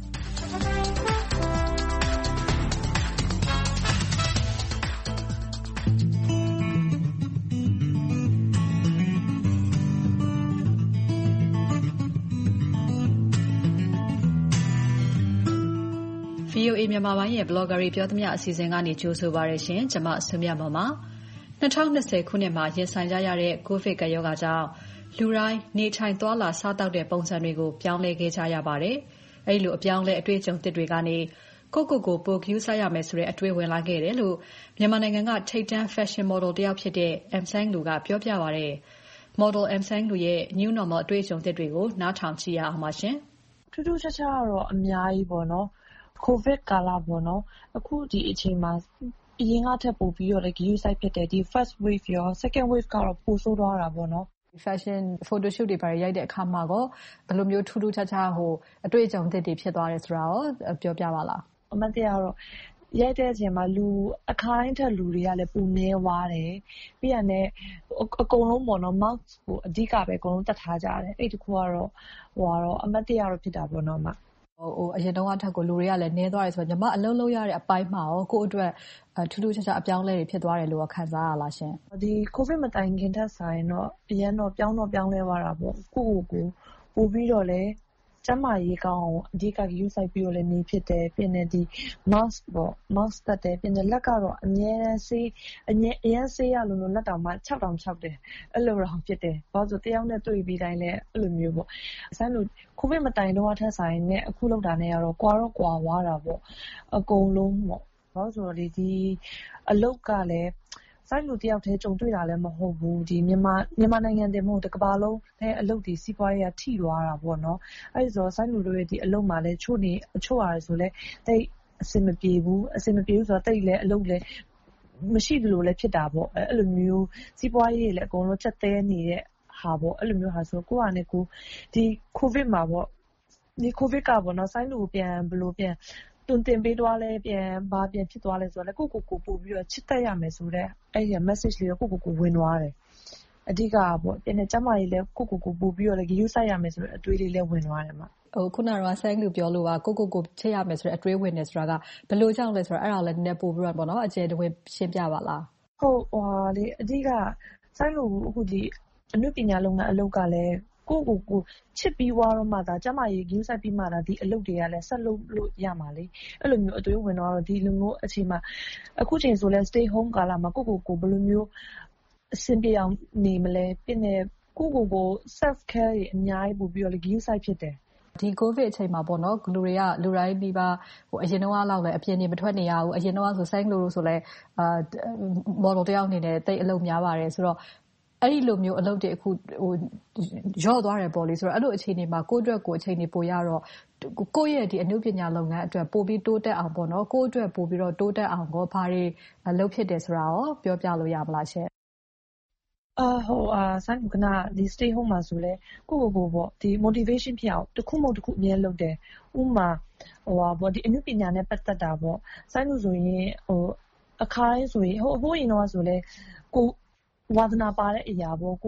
ဗီအိုအေ မြန်မာပိုင်းရဲ့ blogger တွေပြောသမျှအစီအစဉ်ကနေကြိုဆိုပါရရှင်။ကျွန်မဆွေမြတ်မောင်ပါ။၂၀၂၀ခုနှစ်မှာရင်ဆိုင်ကြရတဲ့ ကိုဗစ်ကပ်ရောဂါကြောင့်လူတိုင်းနေထိုင်သွားလာစားသောက်တဲ့ပုံစံတွေကိုပြောင်းလဲခဲ့ကြရပါတယ်။အဲဒီလိုအပြောင်းလဲအတွေ့အကြုံသစ်တွေကနေကိုယ့်ကိုယ်ကိုပိုဂရုစိုက်ရမယ်ဆိုတဲ့အတွေ့ဝင်လာခဲ့တယ်လို့မြန်မာနိုင်ငံကထိပ်တန်း fashion model တယောက်ဖြစ်တဲ့ M Sang Lu ကပြောပြပါတယ်။ model M Sang Lu ရဲ့ new normal အတွေ့အကြုံသစ်တွေကိုနားထောင်ကြည့်ရအောင်ပါရှင်။ထူးထူးခြားခြားကတော့အများကြီးပေါ့နော်။ကိုဗစ်ကာလပေါ့နော်အခုဒီအချိန်မှာအရင်ကထက်ပိုပြီးတော့လည်းဂရုစိုက်ဖြစ်တယ်ဒီ first wave ရော second wave ကတော့ပိုဆိုးသွားတာပေါ့နော် fashion photo shoot တွေပါရိုက်တဲ့အခါမှာကောဘယ်လိုမျိုးထူးထူးခြားခြားဟိုအတွေ့အကြုံသစ်တွေဖြစ်သွားတယ်ဆိုတာရောပြောပြပါလားအမှန်တရားတော့ရိုက်တဲ့အချိန်မှာလူအခါတိုင်းထက်လူတွေကလည်းပုံနေသွားတယ်ပြီးရတဲ့အကုန်လုံးပေါ့နော် mask ကိုအဓိကပဲအကုန်လုံးတတ်ထားကြတယ်အဲ့ဒီခုကတော့ဟိုကတော့အမှန်တရားတော့ဖြစ်တာပေါ့နော်မဟိုအရင်တော့အထက်ကိုလူတွေကလည်းနည်းသွားတယ်ဆိုတော့ညီမအလုံးလုံးရတဲ့အပိုင်းမှာရောကိုယ့်အတွက်ထူးထူးခြားခြားအပြောင်းလဲတွေဖြစ်သွားတယ်လို့ခံစားရလားရှင်ဒီကိုဗစ်မတိုင်ခင်ထက်ဆိုင်တော့အရင်တော့ပြောင်းတော့ပြောင်းလဲသွားတာပေါ့ကိုယ့်ကိုယ်ကိုပို့ပြီးတော့လဲကျမရေးကောင်းအောင်အဓိကဂရုစိုက်ပြီးတော့လည်းနေဖြစ်တယ်ပြင်နေဒီ mask ပေါ့ mask တက်တယ်ပြင်နေလက်ကတော့အမြဲတမ်းဆေးအမြဲအရင်ဆေးရလို့လို့လက်တောင်မှ၆တောင်၆တယ်အဲ့လိုတော့ဖြစ်တယ်ဘာလို့ဆိုတယောက်နဲ့တွေ့ပြီးတိုင်းလဲအဲ့လိုမျိုးပေါ့ဆန်းလို့ကိုဗစ်မတိုင်တော့ထက်ဆိုင်နဲ့အခုလောက်တာနဲ့ကတော့ကွာတော့ကွာသွားတာပေါ့အကုန်လုံးပေါ့ဘာလို့ဆိုတော့ဒီဒီအလုတ်ကလည်းဆိုင်လူတယောက်တည်းကြုံတွေ့တာလည်းမဟုတ်ဘူးဒီမြန်မာမြန်မာနိုင်ငံတည်းမဟုတ်တကဘာလုံးနဲ့အလုပ်တွေစီးပွားရေးကထိသွားတာပေါ့နော်အဲဒီဆိုဆိုင်လူတို့ရဲ့ဒီအလုပ်မှာလည်းချို့နေအချို့အားဆိုလဲတိတ်အစင်မပြေဘူးအစင်မပြေဘူးဆိုတော့တိတ်လည်းအလုပ်လည်းမရှိသလိုလည်းဖြစ်တာပေါ့အဲ့လိုမျိုးစီးပွားရေးလည်းအကုန်လုံးချက်သေးနေတဲ့ဟာပေါ့အဲ့လိုမျိုးဟာဆိုကိုကနဲ့ကိုဒီကိုဗစ်မှာပေါ့ဒီကိုဗစ်ကပေါ့နော်ဆိုင်လူပြန်ဘလို့ပြန်တွင်တင်ပေးသွားလဲပြန်ဘာပြန်ဖြစ်သွားလဲဆိုတော့ကိုကိုကိုပို့ပြီးတော့ချစ်တတ်ရမယ်ဆိုတော့အဲ့ဒီ message လေးကိုကိုကိုကိုဝင်သွားတယ်အဓိကပေါ့ပြန်နေကျမကြီးလဲကိုကိုကိုပို့ပြီးတော့လည်း use ဆိုင်ရမယ်ဆိုတော့အတွေးလေးလည်းဝင်သွားတယ်မှာဟိုခုနကတော့ Sang လို့ပြောလို့ပါကိုကိုကိုချစ်ရမယ်ဆိုတော့အတွေးဝင်နေဆိုတာကဘယ်လိုကြောင့်လဲဆိုတော့အဲ့ဒါလည်းနည်းနည်းပို့ပြီးတော့ပေါ့နော်အကျယ်တဝင်းရှင်းပြပါလားဟုတ်ဟိုလေအဓိက Sang လို့အခုဒီအနုပညာလုပ်ငန်းအလုပ်ကလည်းကိုကိုကိုချစ်ပြီးွားတော့မှဒါကျမကြီး use ဆိုင်ပြီးမှဒါဒီအလုပ်တွေကလည်းဆက်လုပ်လို့ရမှာလေအဲ့လိုမျိုးအတွေးဝင်တော့ဒီလိုမျိုးအချိန်မှာအခုချိန်ဆိုလဲ stay home ကာလမှာကိုကိုကိုဘယ်လိုမျိုးအဆင်ပြေအောင်နေမလဲပြင်နေကိုကိုကို self care တွေအများကြီးပို့ပြီးတော့လေ use ဆိုင်ဖြစ်တယ်ဒီကိုဗစ်အချိန်မှာပေါ့နော်လူတွေကလူတိုင်းဒီပါဟိုအရင်တော့လောက်လဲအပြင်နေမထွက်နေရဘူးအရင်တော့ဆို Sang လို့ဆိုလဲအာ model တယောက်အနေနဲ့တိတ်အလုပ်များပါတယ်ဆိုတော့အဲ့ဒီလိုမျိုးအလုပ်တွေအခုဟိုရော့သွားတယ်ပေါ့လေဆိုတော့အဲ့လိုအခြေအနေမှာကိုယ့်အတွက်ကိုယ်အချိန်တွေပိုရတော့ကိုယ့်ရဲ့ဒီအနုပညာလုပ်ငန်းအတွက်ပိုပြီးတိုးတက်အောင်ပေါ့နော်ကိုယ့်အတွက်ပိုပြီးတော့တိုးတက်အောင်ကိုဘာတွေလုပ်ဖြစ်တယ်ဆိုတာရောပြောပြလို့ရမလားရှင့်အာဟိုအာဆိုင်ကနာဒီ stay home မှာဆိုလဲကိုကိုကိုပေါ့ဒီ motivation ဖြစ်အောင်တစ်ခုမဟုတ်တစ်ခုအမြဲလုပ်တယ်ဥမာဟိုဟာပေါ့ဒီအနုပညာနဲ့ပတ်သက်တာပေါ့ဆိုင်လို့ဆိုရင်ဟိုအခါတိုင်းဆိုရင်ဟိုဟိုရင်တော့ဆိုလဲကိုဝါသနာပါတဲ့အရာပေါ့ကို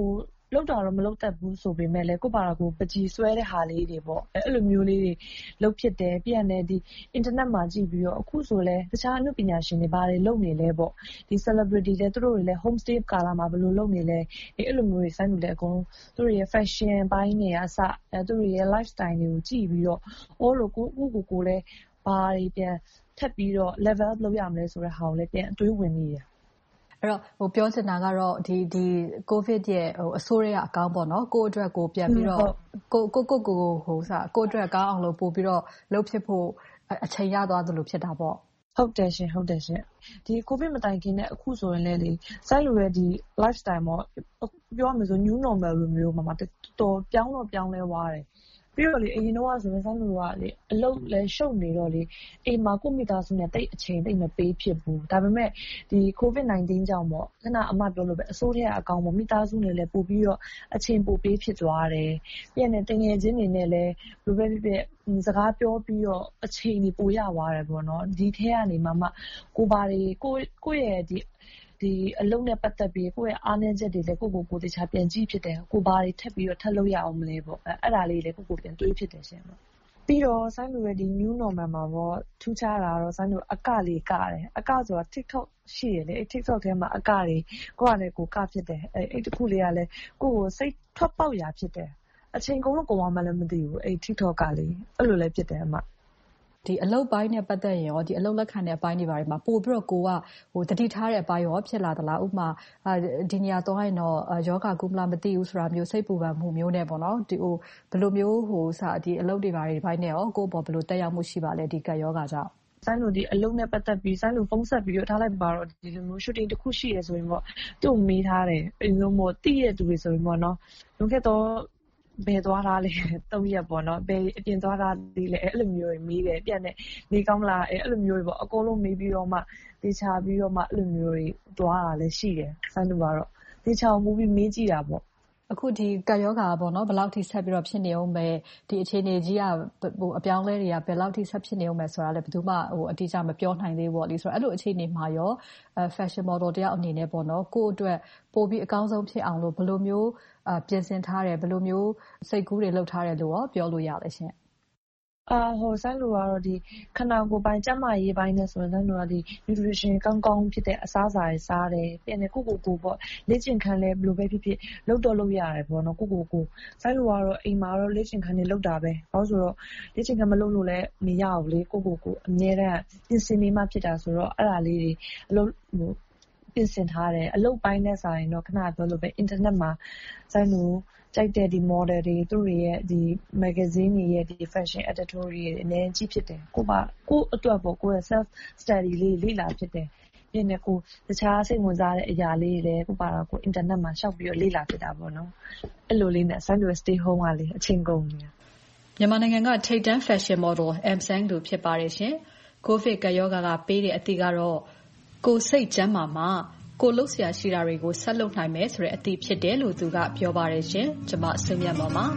လောက်တာတော့မလောက်တတ်ဘူးဆိုပေမဲ့လည်းကိုယ့်ဘာသာကိုယ်ပကြီးဆွဲတဲ့ဟာလေးတွေပေါ့အဲ့လိုမျိုးလေးတွေလုပ်ဖြစ်တယ်ပြည့်တဲ့ဒီ internet မှာကြည့်ပြီးတော့အခုဆိုလဲတခြားအမှုပညာရှင်တွေဘာတွေလုပ်နေလဲပေါ့ဒီ celebrity တွေသူတို့တွေလည်း home stay ကာလာမှာဘယ်လိုလုပ်နေလဲအဲ့လိုမျိုးတွေစိုင်းလို့လည်းအကုန်သူတို့ရဲ့ fashion ဘိုင်းတွေအစအဲသူတို့ရဲ့ lifestyle တွေကိုကြည့်ပြီးတော့အော်လို့ကိုကိုကိုကိုလည်းဘာတွေပြန်ထပ်ပြီးတော့ level up လုပ်ရမလဲဆိုတဲ့ဟာကိုလည်းပြန်အတွေးဝင်နေတယ်အဲ့တော့ဟိုပြောချင်တာကတော့ဒီဒီ COVID ရဲ့ဟိုအဆိုးရအကောင်းပေါ့နော်ကိုယ့်အတွက်ကိုပြန်ပြီးတော့ကိုကိုကိုကိုဟိုစကိုယ့်အတွက်ကောင်းအောင်လို့ပို့ပြီးတော့လုပ်ဖြစ်ဖို့အချိန်ရသွားသလိုဖြစ်တာပေါ့ဟုတ်တယ်ရှင်ဟုတ်တယ်ရှင်ဒီ COVID မတိုင်ခင်နဲ့အခုဆိုရင်လည်းလေစိုက်လိုရဲ့ဒီ lifestyle ပေါ့ပြောရမယ်ဆို new normal လိုမျိုးမှာတော်ပြောင်းတော့ပြောင်းလဲသွားတယ်ပြီးတော့လေအရင်တော့ဆိုရင်စိုင်းလူကလေအလုပ်လဲရှုပ်နေတော့လေအိမ်မှာကိုမိသားစုနဲ့တိတ်အချိန်တိတ်မပေးဖြစ်ဘူးဒါပေမဲ့ဒီ COVID 19 ကြောင့်ပေါ့ခဏအမပြောလို့ပဲအစိုးရအကောင်ပေါ့မိသားစုနဲ့လည်းပို့ပြီးတော့အချိန်ပိုပေးဖြစ်သွားတယ်ပြန်နေတငယ်ချင်းတွေနဲ့လည်းဘယ်ပဲဖြစ်ဖြစ်စကားပြောပြီးတော့အချိန်ကြီးပိုရသွားတယ်ပေါ့နော်ဒီထဲကနေမှမှကိုပါတွေကိုကိုရဲ့ဒီဒီအလုံးနဲ့ပတ်သက်ပြီးကိုယ့်ရဲ့အားနည်းချက်တွေလည်းကိုကိုကိုတခြားပြန်ကြည့်ဖြစ်တယ်ကိုဘာတွေထပ်ပြီးတော့ထပ်လုပ်ရအောင်မလဲပေါ့အဲအဲ့ဒါလေးလည်းကိုကိုပြန်တွေးဖြစ်တယ်ရှင်ပေါ့ပြီးတော့ဆိုင်းလူရဲ့ဒီ new normal မှာပေါ့ထူးခြားတာတော့ဆိုင်းလူအကလေးကတယ်အကဆိုတာ TikTok ရှိရလေအဲ TikTok ထဲမှာအကလေးကိုကလည်းကိုကဖြစ်တယ်အဲအဲ့တခုလေးကလည်းကိုကိုစိတ်ထွက်ပေါက်ရာဖြစ်တယ်အချိန်ကုန်လို့ကိုမှလည်းမသိဘူးအဲ TikTok ကလေးအဲ့လိုလည်းဖြစ်တယ်အမဒီအလုပ်ပိုင်းနဲ့ပတ်သက်ရင်ရောဒီအလုပ်လက်ခံတဲ့အပိုင်းတွေဘာတွေမှာပို့ပြီးတော့ကိုကဟိုတတိထားတဲ့အပိုင်းရောဖြစ်လာသလားဥပမာဒီနေရာသွားရင်တော့ယောဂကုမလားမသိဘူးဆိုတာမျိုးစိတ်ပူပန်မှုမျိုးနဲ့ပေါ့နော်ဒီဟိုဘယ်လိုမျိုးဟိုစဒီအလုပ်တွေဘာတွေဘိုင်းနဲ့ရောကိုပေါ့ဘယ်လိုတက်ရောက်မှုရှိပါလဲဒီကယောဂကြောင့်ဆိုင်းလူဒီအလုံးနဲ့ပတ်သက်ပြီးဆိုင်းလူဖုန်းဆက်ပြီးတော့ထားလိုက်ပါတော့ဒီလိုမျိုး shooting တစ်ခုရှိရဆိုရင်ပေါ့သူ့မေးထားတယ်အရင်မို့တိရတဲ့သူတွေဆိုရင်ပေါ့နော်လွန်ခဲ့တော့ဘယ်သွားတာလဲသုံးရက်ပေါ့နော်ဘယ်အပြင်သွားတာဒီလဲအဲ့လိုမျိုးမေးတယ်ပြန်နေနေကောင်းလားအဲ့လိုမျိုးပေါ့အကုန်လုံးမေးပြီးတော့မှတေချာပြီးတော့မှအဲ့လိုမျိုးတွေသွားတာလည်းရှိတယ်ဆိုင်းလူကတော့တေချာမူပြီးမေးကြည့်တာပေါ့အခုဒီကယောဂါပေါ့နော်ဘယ်လောက်ထိဆက်ပြီးတော့ဖြစ်နေအောင်ပဲဒီအခြေအနေကြီးကဟိုအပြောင်းလဲတွေကဘယ်လောက်ထိဆက်ဖြစ်နေအောင်ပဲဆိုတာလည်းဘယ်သူမှဟိုအတိအကျမပြောနိုင်သေးဘူးပေါ့လေဆိုတော့အဲ့လိုအခြေအနေမှာရော fashion model တယောက်အနေနဲ့ပေါ့နော်ကိုယ့်အတွက်ပိုပြီးအကောင်းဆုံးဖြစ်အောင်လို့ဘယ်လိုမျိုးပြင်ဆင်ထားတယ်ဘယ်လိုမျိုးစိတ်ကူးတွေလုပ်ထားတယ်လို့ရောပြောလို့ရလဲရှင်အာဟိုဆိုင်းလူကတော့ဒီခဏကိုပိုင်းကျမရေးပိုင်းနဲ့ဆိုရင်ဆိုင်းလူကဒီ nutrition ကောင်းကောင်းဖြစ်တဲ့အစားအစာတွေစားတယ်ပြန်နေကိုကိုကိုပေါ့လေ့ကျင့်ခန်းလဲဘယ်လိုပဲဖြစ်ဖြစ်လုပ်တော့လုပ်ရတယ်ပေါ့နော်ကိုကိုကိုဆိုင်းလူကတော့အိမ်မှာတော့လေ့ကျင့်ခန်းတွေလုပ်တာပဲဘာလို့ဆိုတော့လေ့ကျင့်ခန်းမလုပ်လို့လည်းမရဘူးလေကိုကိုကိုအများနဲ့ပြင်ဆင်နေမှဖြစ်တာဆိုတော့အဲ့ဒါလေးတွေအလုပ်ဟိုပြင်ဆင်ထားတယ်အလုပ်ပိုင်းနဲ့ဆိုရင်တော့ခဏပြောလို့ပဲ internet မှာဆိုင်းလူကြိုက်တဲ့ဒီ model တွေသူတွေရဲ့ဒီ magazine တွေရဲ့ဒီ fashion editorial တွေအနည်းကြီးဖြစ်တယ်ကိုပါကိုအတွက်ပေါ့ကိုရဲ့ self study လေးလေ့လာဖြစ်တယ်ပြင်နေကိုတခြားစိတ်ဝင်စားတဲ့အရာလေးတွေလည်းကိုပါတော့ကို internet မှာရှောက်ပြီးတော့လေ့လာဖြစ်တာပေါ့နော်အဲ့လိုလေးနဲ့ဆိုင်းလူ stay home ကလေအချိန်ကုန်နေမြန်မာနိုင်ငံကထိပ်တန်း fashion model Amsang လူဖြစ်ပါတယ်ရှင် COVID ကရောဂါကပေးတဲ့အသည့်ကတော့ကိုစိတ်ကျန်းမာမှာကိုလှုပ်ရှားရှိတာတွေကိုဆက်လုပ်နိုင်မယ်ဆိုတဲ့အသည့်ဖြစ်တယ်လို့သူကပြောပါတယ်ရှင်ကျွန်မစိတ်မြတ်ပါပါ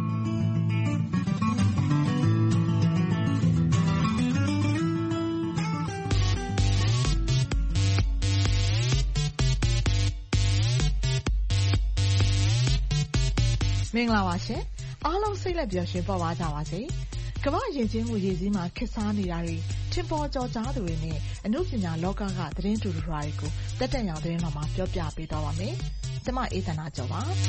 မင်္ဂလာပါရှင်အားလုံးစိတ်လက်ပျော်ရွှင်ပေါ်ပါကြပါစေကမ္ဘာယဉ်ကျေးမှုရည်စည်းမှာခက်စားနေတာတွေထင်ပေါ်ကျော်ကြားသူတွေနဲ့အမှုပညာလောကကသတင်းတူတူတွေကိုတက်တက်ရောင်သတင်းတော်မှာပြောပြပေးသွားပါမယ်။ကျွန်မအေးသန္တာကျော်ပါ။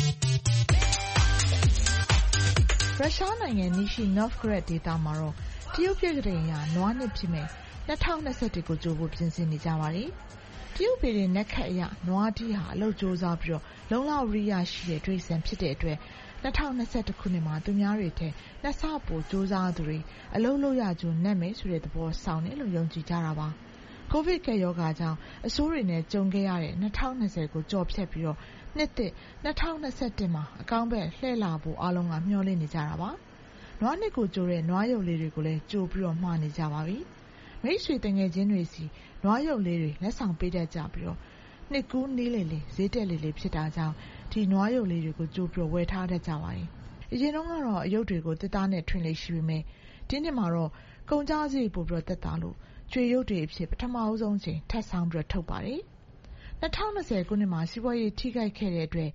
ရုရှားနိုင်ငံနီရှိ Novgorod ဒေသမှာတော့တရုတ်ပြည်ကလေးရာနွားနှစ်ဖြစ်မဲ့၂၀၂၁ကိုကြိုဖို့ပြင်ဆင်နေကြပါတယ်။တရုတ်ပြည်ရဲ့နက်ခတ်အရနွားတီးဟာအလုပ်ကြိုးစားပြီးတော့လုံလောက်ရိယာရှိတဲ့ဒိဋ္ဌံဖြစ်တဲ့အတွက်၂၀၂၁ခုနှစ်မှာသူများတွေထက်နှစ်ဆပိုကြိုးစားသူတွေအလုပ်လုပ်ရကြုံနဲ့မယ်ဆိုတဲ့သဘောဆောင်တယ်လို့ယုံကြည်ကြတာပါ။ ကိုဗစ်ကပ်ရောဂါကြောင့်အဆိုးတွေနဲ့ကြုံခဲ့ရတဲ့၂၀၂၀ကိုကြော်ဖြတ်ပြီးတော့နှစ်သစ်၂၀၂၁မှာအကောင်းဘက်လှည့်လာဖို့အားလုံးကမျှော်လင့်နေကြတာပါ။နွားနှစ်ကိုကြိုတဲ့နွားရုပ်လေးတွေကိုလည်းကြိုပြီးတော့မှားနေကြပါပြီ။မိတ်ဆွေတငယ်ချင်းတွေစီနွားရုပ်လေးတွေလက်ဆောင်ပေးတတ်ကြပြီးတော့နှစ်ကူးနီးလေလေဈေးတက်လေလေဖြစ်တာကြောင့်ဒီနွားရုပ်လေးတွေကိုကြိုးပြီးဝယ်ထားတတ်ကြပါတယ်။အရင်တုန်းကတော့အရုပ်တွေကိုတစ်သားနဲ့ထွင်လေရှိပေမဲ့ဒီနှစ်မှာတော့ကုန်ကြစည်ပို့ပြီးတက်တာလို့ကျွေရုပ်တွေအဖြစ်ပထမအဆုံးချိန်ထပ်ဆောင်ပြီးထုတ်ပါတယ်။၂၀၂၀ခုနှစ်မှာစီးပွားရေးထိခိုက်ခဲ့တဲ့အတွက်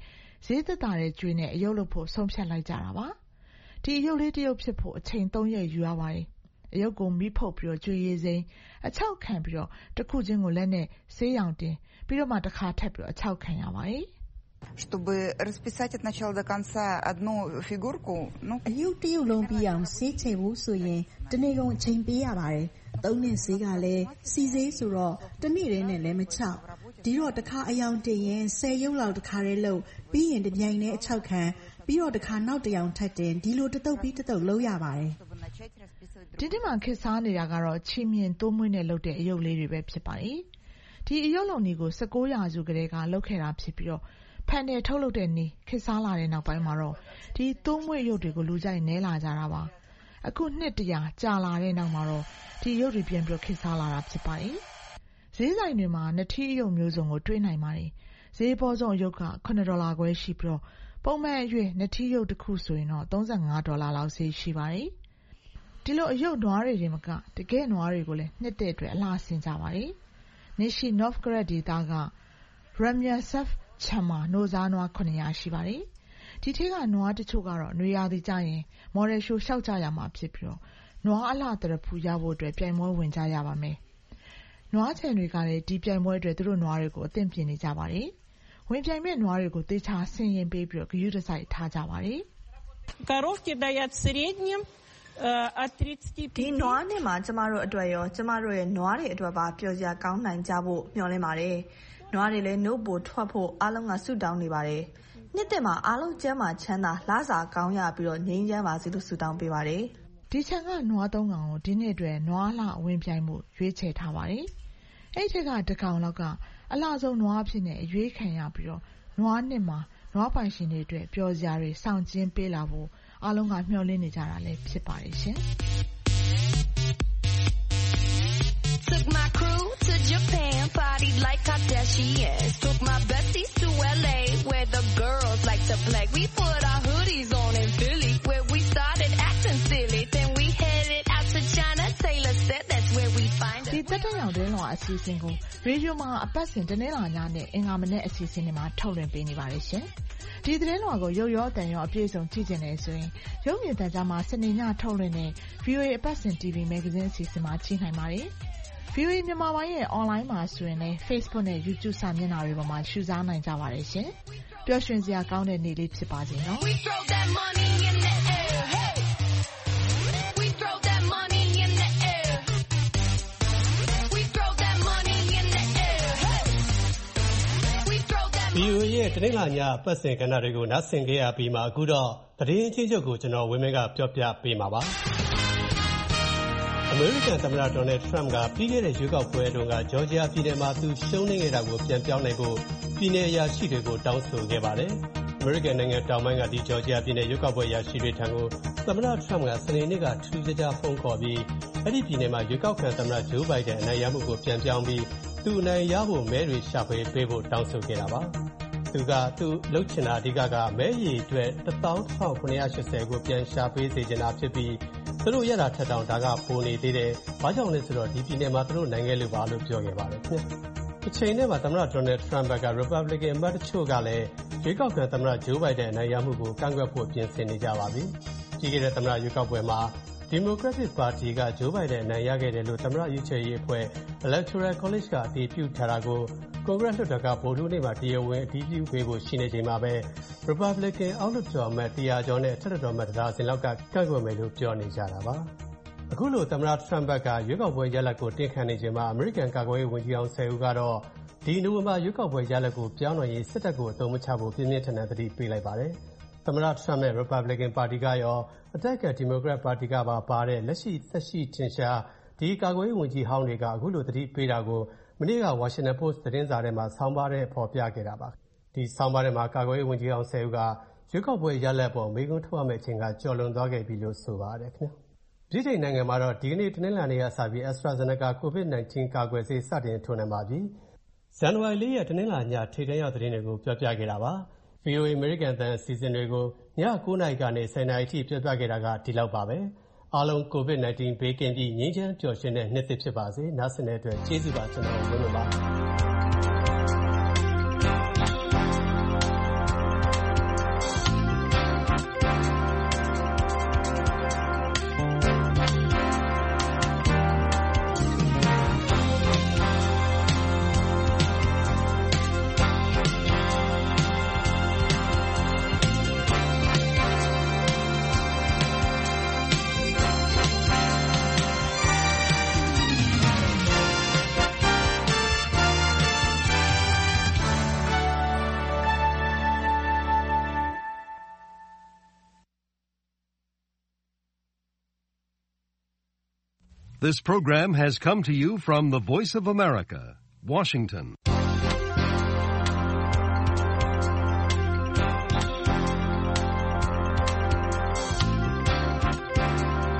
ဈေးသက်သာတဲ့ကြွေးနဲ့အယုတ်လုပ်ဖို့ဆုံးဖြတ်လိုက်ကြတာပါ။ဒီအယုတ်လေးတစ်ယုတ်ဖြစ်ဖို့အချိန်သုံးရက်ယူရပါတယ်။အယုတ်ကိုမီးဖုတ်ပြီးတော့ကြွေးရည်စိမ်းအချောက်ခံပြီးတော့တစ်ခုချင်းကိုလက်နဲ့ဆေးရောင်တင်ပြီးတော့မှတစ်ခါထပ်ပြီးတော့အချောက်ခံရပါတယ်။ Чтобы расписать от начала до конца одну фигурку, ну အယုတ်တစ်ယုတ်လုံးပြီးအောင်ဆေးချေဖို့ဆိုရင်တနေ့ကုန်အချိန်ပေးရပါတယ်။သုံးနှစ်ဆေးကလည်းစီဆေးဆိုတော့တစ်နေ့တည်းနဲ့လည်းမချောက်ဒီတော့တစ်ခါအယောင်တင်ရင်ဆယ်ရုပ်လောက်တစ်ခါတည်းလုပ်ပြီးရင်တစ်ပြိုင်တည်းအချောက်ခံပြီးတော့တစ်ခါနောက်တစ်ယောင်ထပ်တင်ဒီလိုတစ်တုပ်ပြီးတစ်တုပ်လုပ်ရပါတယ်။ဒီနေ့မှခေတ်စားနေတာကတော့ချီမြင်တိုးမွေးနဲ့လုပ်တဲ့အယုတ်လေးတွေပဲဖြစ်ပါတယ်။ဒီအယုတ်လုံးကြီးကို၁၉ရာစုကတည်းကလုပ်ခဲ့တာဖြစ်ပြီးတော့ဖန်နယ်ထုတ်လုပ်တဲ့နည်းခေတ်စားလာတဲ့နောက်ပိုင်းမှာတော့ဒီတိုးမွေးရုပ်တွေကိုလူကြိုက်နဲလာကြတာပါ။အခုနှစ်တရာကြာလာတဲ့နောက်မှာတော့ဒီရုပ်တွေပြန်ပြီးခေတ်စားလာတာဖြစ်ပါတယ်။ဈေးဆိုင်တွေမှာနှစ်ထီးအယုတ်မျိုးစုံကိုတွေ့နိုင်ပါတယ်။ဈေးပေါ်ဆုံးအယုတ်ကခုနှစ်ဒေါ်လာခွဲရှိပြီးတော့ပုံမှန်အရွယ်နှစ်ထီးရုပ်တစ်ခုဆိုရင်တော့သုံးဆယ့်ငါးဒေါ်လာလောက်ဈေးရှိပါတယ်။ဒီလိုအယုတ်နွားတွေတွေမကတကယ်နွားတွေကိုလည်းနှစ်တဲ့အတွက်အလားဆင်ကြပါတယ်။နေရှိ Novgorod ဒေသက Ramyasov ချမ်းမှာနိုဇာနွားခုနှစ်ရာရှိပါတယ်။ဒီထဲကနွားတချို့ကတော့နွေရာသီကျရင်မော်ဒယ်ရှိုးလျှောက်ကြရမှာဖြစ်ပြီးတော့နွားအလှတရဖူရဖို့အတွက်ပြိုင်ပွဲဝင်ကြရပါမယ်။နွားချန်တွေကလည်းဒီပြိုင်ပွဲအတွက်သူတို့နွားတွေကိုအသင့်ပြင်နေကြပါတယ်။ဝင်ပြိုင်မဲ့နွားတွေကိုသေချာဆင်ရင်ပေးပြီးတော့ဂရုတစိုက်ထားကြပါတယ်။ Коровки дают в среднем от тридцати ဒီနွားနဲ့မှာကျမတို့အတွက်ရောကျမတို့ရဲ့နွားတွေအတွက်ပါပျော်စရာကောင်းနိုင်ကြဖို့မျှော်လင့်ပါတယ်။နွားတွေလည်းနှုတ်ပိုထွက်ဖို့အားလုံးကဆုတောင်းနေပါတယ်။နှစ်သက်မှာအားလုံးကျမ်းမာချမ်းသာလစာကောင်းရပြီးတော့ငြိမ်းချမ်းပါစေလို့ဆုတောင်းပေးပါတယ်။ဒီချန်ကနွားသုံးကောင်ကိုဒီနေ့အတွက်နွားလှဝင်ပြိုင်မှုရွေးချယ်ထားပါတယ်။အဲ့ဒီကတကောင်လောက်ကအလှဆုံးနွားအဖြစ်နဲ့ရွေးခံရပြီးတော့နွားနှစ်မှာနွားပိုင်ရှင်တွေအတွက်ပျော်စရာတွေစောင့်ကျင်းပေးလာဖို့အားလုံးကမျှော်လင့်နေကြတာလည်းဖြစ်ပါတယ်ရှင်။ Took my crew to Japan, partied like Kardashians. Took my besties to L A, where the girls like to play. We put our hoodies on in Philly, where we started acting silly. Then we headed out to China. Taylor said that's where we find us. ဒီတက်တဲ့ရောင်တွင်းလွှာအစီအစဉ်ကိုရေဒီယိုမှာအပတ်စဉ်တနင်္လာညနဲ့အင်္ဂါမနေ့အစီအစဉ်တွေမှာထုတ်လွှင့်ပေးနေပါတယ်ရှင်။ဒီသတင်းလွှာကိုရုပ်ရောအတန်ရောအပြည့်အစုံကြည့်ကျင်နေဆိုရင်ရုပ်မြင်သံကြားမှာစနေညထုတ်လွှင့်တဲ့ ဗီအိုအေ အပတ်စဉ် တီဗီ မဂ္ဂဇင်းအစီအစဉ်မှာကြည့်နိုင်ပါတယ်။ ဗီအိုအေမြန်မာပိုင်းရဲ့ online မှာဆိုရင်လည်း Facebook နဲ့ YouTube စာမျက်နှာတွေပေါ်မှာရှုစားနိုင်ကြပါတယ်ရှင်။ပျော်ရွှင်စရာကောင်းတဲ့နေ့လေးဖြစ်ပါစေနော်။ဗီအိုအေရဲ့တနင်္လာညပတ်စဉ်ကဏ္ဍတွေကိုနားဆင်ကြရပြီးမှအခုတော့သတင်းချင်းချုပ်ကိုကျွန်တော်ဝင်းမင်းကပြောပြပေးမှာပါ။အမေရိကန်သမ္မတဒေါ်နယ်ထရမ့်ကပြီးခဲ့တဲ့ရွေးကောက်ပွဲတုန်းကဂျော်ဂျီယာပြည်နယ်မှာသူရှုံးနိမ့်ခဲ့တာကိုပြန်ပြောင်းနိုင်ဖို့ပြည်နယ်အရာရှိတွေကိုတောင်းဆိုခဲ့ပါတယ်။အမေရိကန်နိုင်ငံတောင်ပိုင်းကဒီဂျော်ဂျီယာပြည်နယ်ရွေးကောက်ပွဲအရာရှိတွေထံကိုသမ္မတထရမ့်ကစနေနေ့ကထူးခြားခြားဖုန်းခေါ်ပြီးအဲ့ဒီပြည်နယ်မှာရွေးကောက်ခံသမ္မတဂျိုးဘိုင်ဒန်အနိုင်ရမှုကိုပြန်ပြောင်းပြီးသူအနိုင်ရဖို့မဲတွေရှာဖွေပေးဖို့တောင်းဆိုခဲ့တာပါ။သူကသူလှုပ်ချင်တာအဓိကကမဲရည်အတွက်တစ်သောင်းတစ်ထောင်ခုနှစ်ရာ၈၀ကိုပြန်ရှာပေးစေချင်တာဖြစ်ပြီးသူတို့ရတာထက်တောင်ဒါကပိုနေသေးတယ်။ဘာကြောင့်လဲဆိုတော့ဒီပြည်နယ်မှာသူတို့နိုင်ငံလူပါလို့ပြောခဲ့ပါတယ်ခင်ဗျ။အချိန်နဲ့မှာသမ္မတဒေါ်နယ်ထရမ့်က Republican အမတ်တချို့ကလည်းရွေးကောက်ခံသမ္မတဂျိုးဘိုင်ဒန်အနိုင်ရမှုကိုကန့်ကွက်ဖို့ပြင်ဆင်နေကြပါပြီ။ကြီးခဲ့တဲ့သမ္မတရွေးကောက်ပွဲမှာ Democratic Party ကဂျိုးဘိုင်ဒန်အနိုင်ရခဲ့တယ်လို့သမ္မတရွေးချယ်ရေးအဖွဲ့ Electoral College ကအတည်ပြုထားတာကိုကွန်ဂရက်လွှတ်တော်ကဗုဒ္ဓဟူးနေ့မှာတရားဝင်အတည်ပြုပေးဖို့ရှိနေချိန်မှာပဲ Republican အောက်လွှတ်တော်အမတ်တရာကျော်နဲ့အထက်လွှတ်တော်အမတ်တစ်ဒါဇင်လောက်ကကန့်ကွက်မယ်လို့ပြောနေကြတာပါ။အခုလိုသမ္မတထရမ့်ကရွေးကောက်ပွဲရလဒ်ကိုတင်းခံနေချိန်မှာအမေရိကန်ကာကွယ်ရေးဝန်ကြီးအောင်ဆယ်ဦးကတော့ဒီနိုဝင်ဘာရွေးကောက်ပွဲရလဒ်ကိုပြောင်းနိုင်ရေးစစ်တပ်ကိုအသုံးမချဖို့ပြင်းပြင်းထန်ထန်သတိပေးလိုက်ပါတယ်။သမ္မတထရမ့်နဲ့ Republican ပါတီကရောအတိုက်က Democrat ပါတီကပါပါတဲ့လက်ရှိသက်ရှိထင်ရှားဒီကာကွယ်ရေးဝန်ကြီးဟောင်းတွေကအခုလိုသတိပေးတာကိုမနေ့က Washington Post သတင်းစာထဲမှာဆောင်းပါးထဲဖော်ပြခဲ့တာပါ။ဒီဆောင်းပါးထဲမှာကာကွယ်ရေးဝန်ကြီးအောင်ဆယ်ဦးကရွေးကောက်ပွဲရလဒ်ပေါ်မေးခွန်းထုတ်ရမယ့်အချိန်ကကျော်လွန်သွားခဲ့ပြီလို့ဆိုပါတယ်ခင်ဗျ။ဗြိတိန်နိုင်ငံမှာတော့ဒီကနေ့တနင်္လာနေ့ကစပြီး AstraZeneca ကိုဗစ်၁၉ ကာကွယ်ဆေးစတင်ထိုးနှံပါပြီ။ဇန်နဝါရီလေးရက်တနင်္လာညထိပ်တန်းရောက်သတင်းတွေကိုပြောပြခဲ့တာပါ။ ဗီအိုအေ American အသံအစီအစဉ်တွေကိုညကိုးနာရီကနေဆယ်နာရီထိပြောပြခဲ့တာကဒီလောက်ပါပဲ။အားလုံးကိုဗစ်၁၉ဘေးကင်းပြီးငြိမ်းချမ်းပျော်ရွှင်တဲ့နှစ်သစ်ဖြစ်ပါစေ။နားဆင်တဲ့အတွက်ကျေးဇူးပါကျွန်တော်ဝင်းမပါ This program has come to you from the Voice of America, Washington.